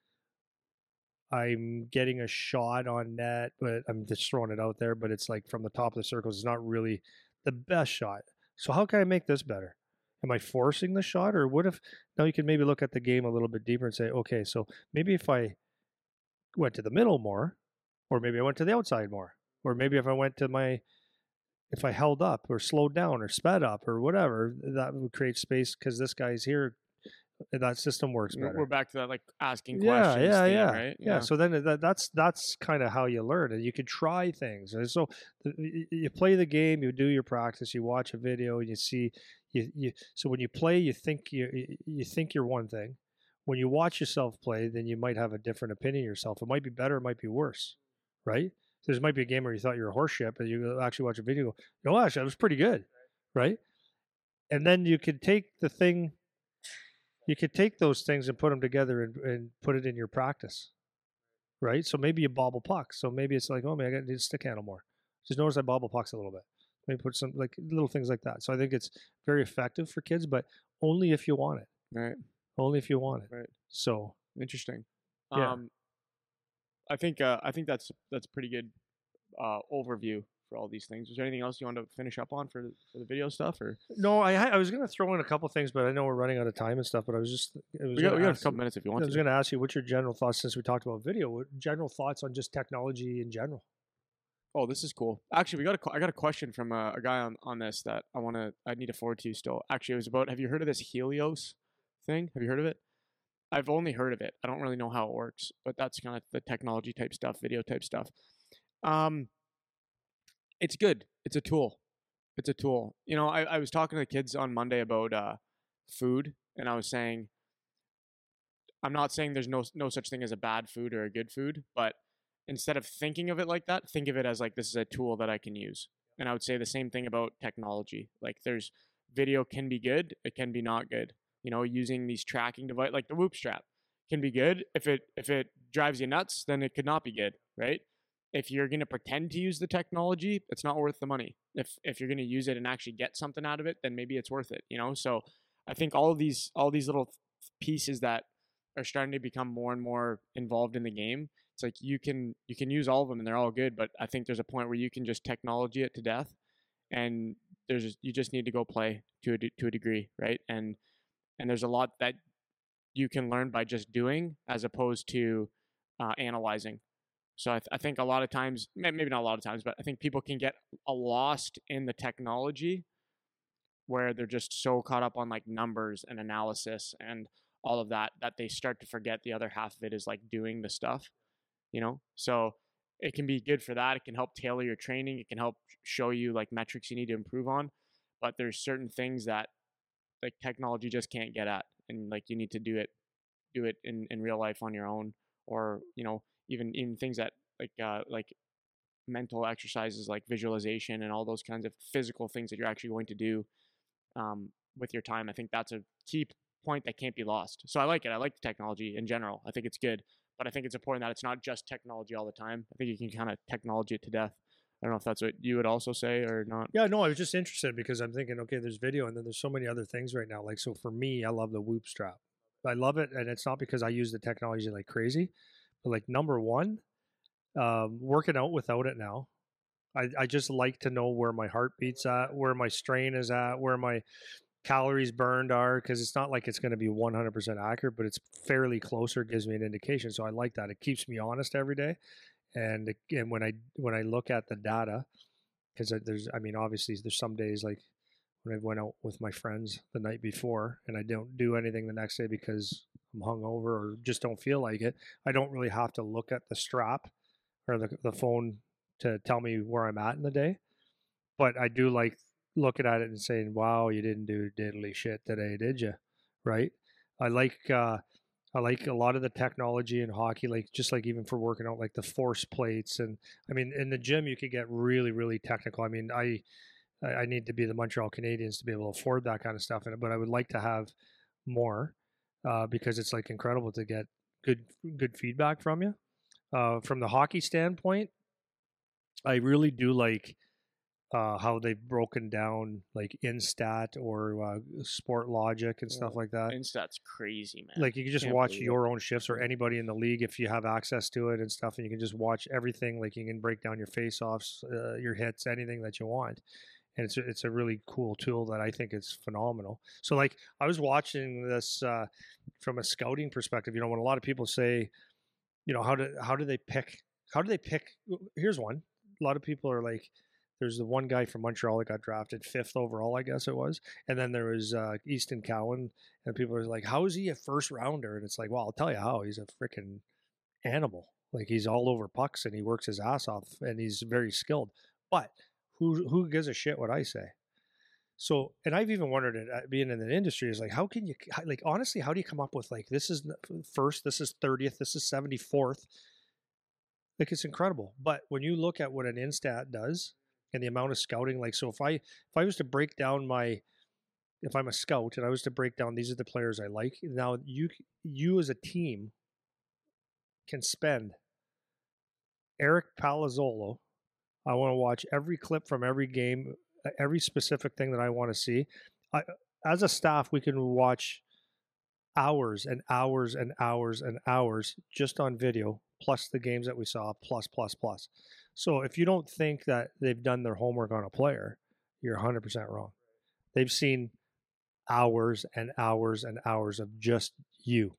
I'm getting a shot on net, but I'm just throwing it out there. But it's like from the top of the circles, it's not really the best shot. So how can I make this better? Am I forcing the shot, or what if now you can maybe look at the game a little bit deeper and say, okay, so maybe if I went to the middle more, or maybe I went to the outside more, or maybe if I held up or slowed down or sped up or whatever, that would create space because this guy's here. That system works better. We're back to that, like asking questions. Yeah, right? Yeah. So then that's kind of how you learn, and you can try things. And so you play the game, you do your practice, you watch a video, and you see. So when you play, you think you're one thing. When you watch yourself play, then you might have a different opinion of yourself. It might be better, it might be worse, right? So there might be a game where you thought you were a horse shit, but you actually watch a video, go, actually, that was pretty good, right? And then you could take those things and put them together and put it in your practice, right? So maybe you bobble pucks. So maybe it's like, oh man, I need to stick handle more. Just notice I bobble pucks a little bit. Maybe put some like little things like that. So I think it's very effective for kids, but only if you want it. Right. Only if you want it. Right. So interesting. Yeah. I think that's pretty good overview all these things. Was there anything else you wanted to finish up on for the video stuff, or No, I was going to throw in a couple things, but I know we're running out of time and stuff. But we got a couple minutes if you want I was to. going to ask you, what's your general thoughts, since we talked about video? What general thoughts on just technology in general? Oh, this is cool. Actually, I got a question from a guy on this that I need to forward to you still. Actually, it was about, have you heard of this Helios thing? Have you heard of it? I've only heard of it. I don't really know how it works, but that's kind of the technology type stuff, video type stuff. It's good. It's a tool. It's a tool. You know, I was talking to the kids on Monday about food, and I was saying, I'm not saying there's no such thing as a bad food or a good food, but instead of thinking of it like that, think of it as like, this is a tool that I can use. And I would say the same thing about technology. Like, there's video can be good, it can be not good. You know, using these tracking device like the Whoop strap can be good. If it drives you nuts, then it could not be good, right? If you're going to pretend to use the technology, it's not worth the money. If you're going to use it and actually get something out of it, then maybe it's worth it, you know? So I think all these little pieces that are starting to become more and more involved in the game, it's like you can use all of them and they're all good, but I think there's a point where you can just technology it to death, and you just need to go play to a degree, right? And there's a lot that you can learn by just doing as opposed to analyzing. So I think a lot of times, maybe not a lot of times, but I think people can get lost in the technology where they're just so caught up on like numbers and analysis and all of that they start to forget the other half of it is like doing the stuff, you know? So it can be good for that. It can help tailor your training. It can help show you like metrics you need to improve on. But there's certain things that like technology just can't get at. And like you need to do it in real life on your own, or, you know, even things that like mental exercises like visualization and all those kinds of physical things that you're actually going to do with your time. I think that's a key point that can't be lost. So I like it. I like the technology in general. I think it's good, but I think it's important that it's not just technology all the time. I think you can kind of technology it to death. I don't know if that's what you would also say or not. Yeah, no, I was just interested because I'm thinking, okay, there's video and then there's so many other things right now. Like, so for me, I love the Whoop strap. I love it. And it's not because I use the technology like crazy, but like number one, working out without it now. I just like to know where my heartbeat's at, where my strain is at, where my calories burned are, because it's not like it's going to be 100% accurate, but it's fairly closer. It gives me an indication. So I like that. It keeps me honest every day. And again, when I look at the data, because obviously there's some days like when I went out with my friends the night before and I don't do anything the next day because I'm hungover or just don't feel like it, I don't really have to look at the strap or the phone to tell me where I'm at in the day. But I do like looking at it and saying, wow, you didn't do diddly shit today, did you? Right? I like a lot of the technology in hockey, like just like even for working out, like the force plates. And I mean, in the gym, you could get really, really technical. I mean, I need to be the Montreal Canadiens to be able to afford that kind of stuff in it, but I would like to have more because it's like incredible to get good feedback from you. From the hockey standpoint, I really do like how they've broken down like Instat or Sport Logic and stuff like that. Instat's crazy, man. Like you can just watch your own shifts or anybody in the league if you have access to it and stuff, and you can just watch everything. Like you can break down your face-offs, your hits, anything that you want. And it's a really cool tool that I think is phenomenal. So like I was watching this from a scouting perspective. You know, when a lot of people say, you know, how do they pick? Here's one. A lot of people are like, there's the one guy from Montreal that got drafted 5th overall, I guess it was. And then there was Easton Cowan, and people are like, how is he a first rounder? And it's like, well, I'll tell you how. He's a freaking animal. Like he's all over pucks and he works his ass off and he's very skilled. But who gives a shit what I say? So, and I've even wondered, being in the industry, is like, how can you, like, honestly, how do you come up with like, this is first, this is 30th, this is 74th? Like, it's incredible. But when you look at what an Instat does and the amount of scouting, like, so if I was to break down if I'm a scout and I was to break down, these are the players I like. Now you as a team can spend Eric Palazzolo. I want to watch every clip from every game, every specific thing that I want to see. As a staff, we can watch hours and hours and hours and hours just on video, plus the games that we saw, plus. So if you don't think that they've done their homework on a player, you're 100% wrong. They've seen hours and hours and hours of just you.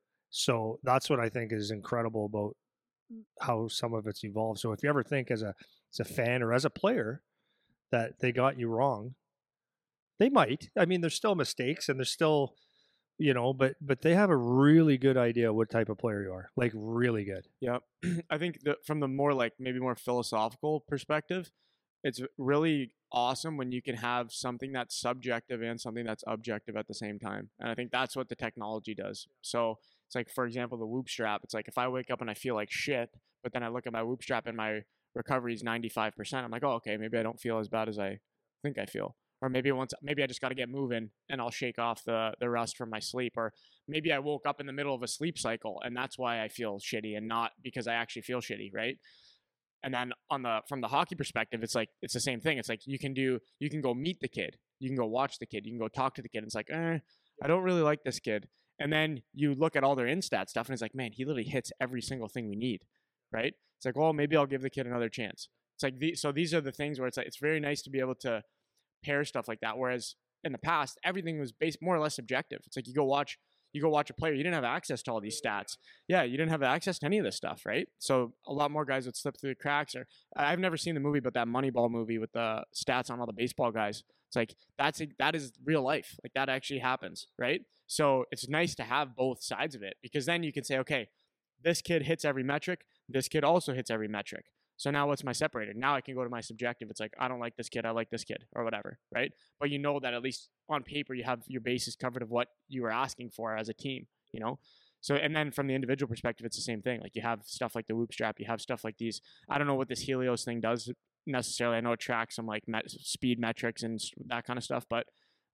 So that's what I think is incredible about how some of it's evolved. So if you ever think as a fan or as a player that they got you wrong, they might. I mean, there's still mistakes and there's still, but they have a really good idea what type of player you are, like really good. Yeah. I think from the more like maybe more philosophical perspective, it's really awesome when you can have something that's subjective and something that's objective at the same time. And I think that's what the technology does. So it's like, for example, the Whoop strap. It's like if I wake up and I feel like shit, but then I look at my Whoop strap and my recovery is 95%, I'm like, oh, okay, maybe I don't feel as bad as I think I feel. Or maybe I just got to get moving and I'll shake off the rust from my sleep. Or maybe I woke up in the middle of a sleep cycle and that's why I feel shitty and not because I actually feel shitty, right? And then from the hockey perspective, it's like it's the same thing. It's like you can go meet the kid, you can go watch the kid, you can go talk to the kid. And it's like, I don't really like this kid. And then you look at all their in-stat stuff and it's like, man, he literally hits every single thing we need, right? It's like, well, maybe I'll give the kid another chance. It's like so these are the things where it's like it's very nice to be able to pair stuff like that. Whereas in the past, everything was based more or less subjective. It's like you go watch a player, you didn't have access to all these stats. Yeah, you didn't have access to any of this stuff, right? So a lot more guys would slip through the cracks. Or I've never seen the movie, but that Moneyball movie with the stats on all the baseball guys. It's like that is real life. Like that actually happens, right? So it's nice to have both sides of it because then you can say, okay, this kid hits every metric. This kid also hits every metric. So now what's my separator? Now I can go to my subjective. It's like, I don't like this kid. I like this kid or whatever, right? But you know that at least on paper, you have your bases covered of what you were asking for as a team, So, and then from the individual perspective, it's the same thing. Like you have stuff like the Whoop strap. You have stuff like these. I don't know what this Helios thing does necessarily. I know it tracks some like speed metrics and that kind of stuff, but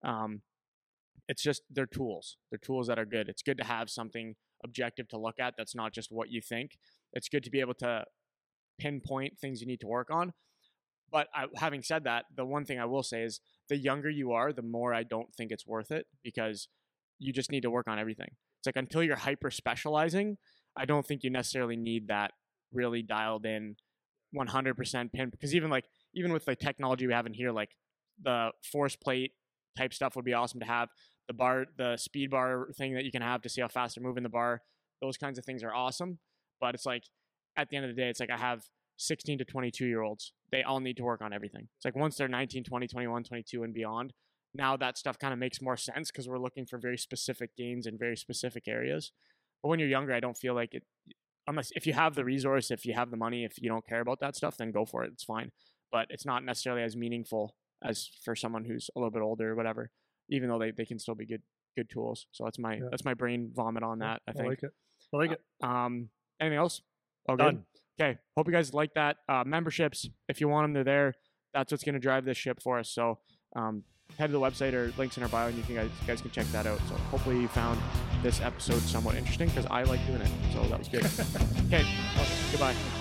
it's just they're tools. They're tools that are good. It's good to have something objective to look at that's not just what you think. It's good to be able to pinpoint things you need to work on. But having said that, the one thing I will say is the younger you are, the more I don't think it's worth it because you just need to work on everything. It's like until you're hyper specializing, I don't think you necessarily need that really dialed in 100% pin. Because even with the technology we have in here, like the force plate type stuff would be awesome to have. The speed bar thing that you can have to see how fast they're moving the bar, those kinds of things are awesome. But it's like, at the end of the day, it's like I have 16 to 22-year-olds. They all need to work on everything. It's like once they're 19, 20, 21, 22 and beyond, now that stuff kind of makes more sense because we're looking for very specific gains in very specific areas. But when you're younger, I don't feel like it, unless if you have the resource, if you have the money, if you don't care about that stuff, then go for it. It's fine. But it's not necessarily as meaningful as for someone who's a little bit older or whatever, even though they can still be good tools. So that's my brain vomit on that, I think. I like it. Anything else? Oh, Done. Good. Okay. Hope you guys like that. Memberships, if you want them, they're there. That's what's going to drive this ship for us. So head to the website or links in our bio and you guys can check that out. So hopefully you found this episode somewhat interesting because I like doing it. So that was good. Okay. Goodbye.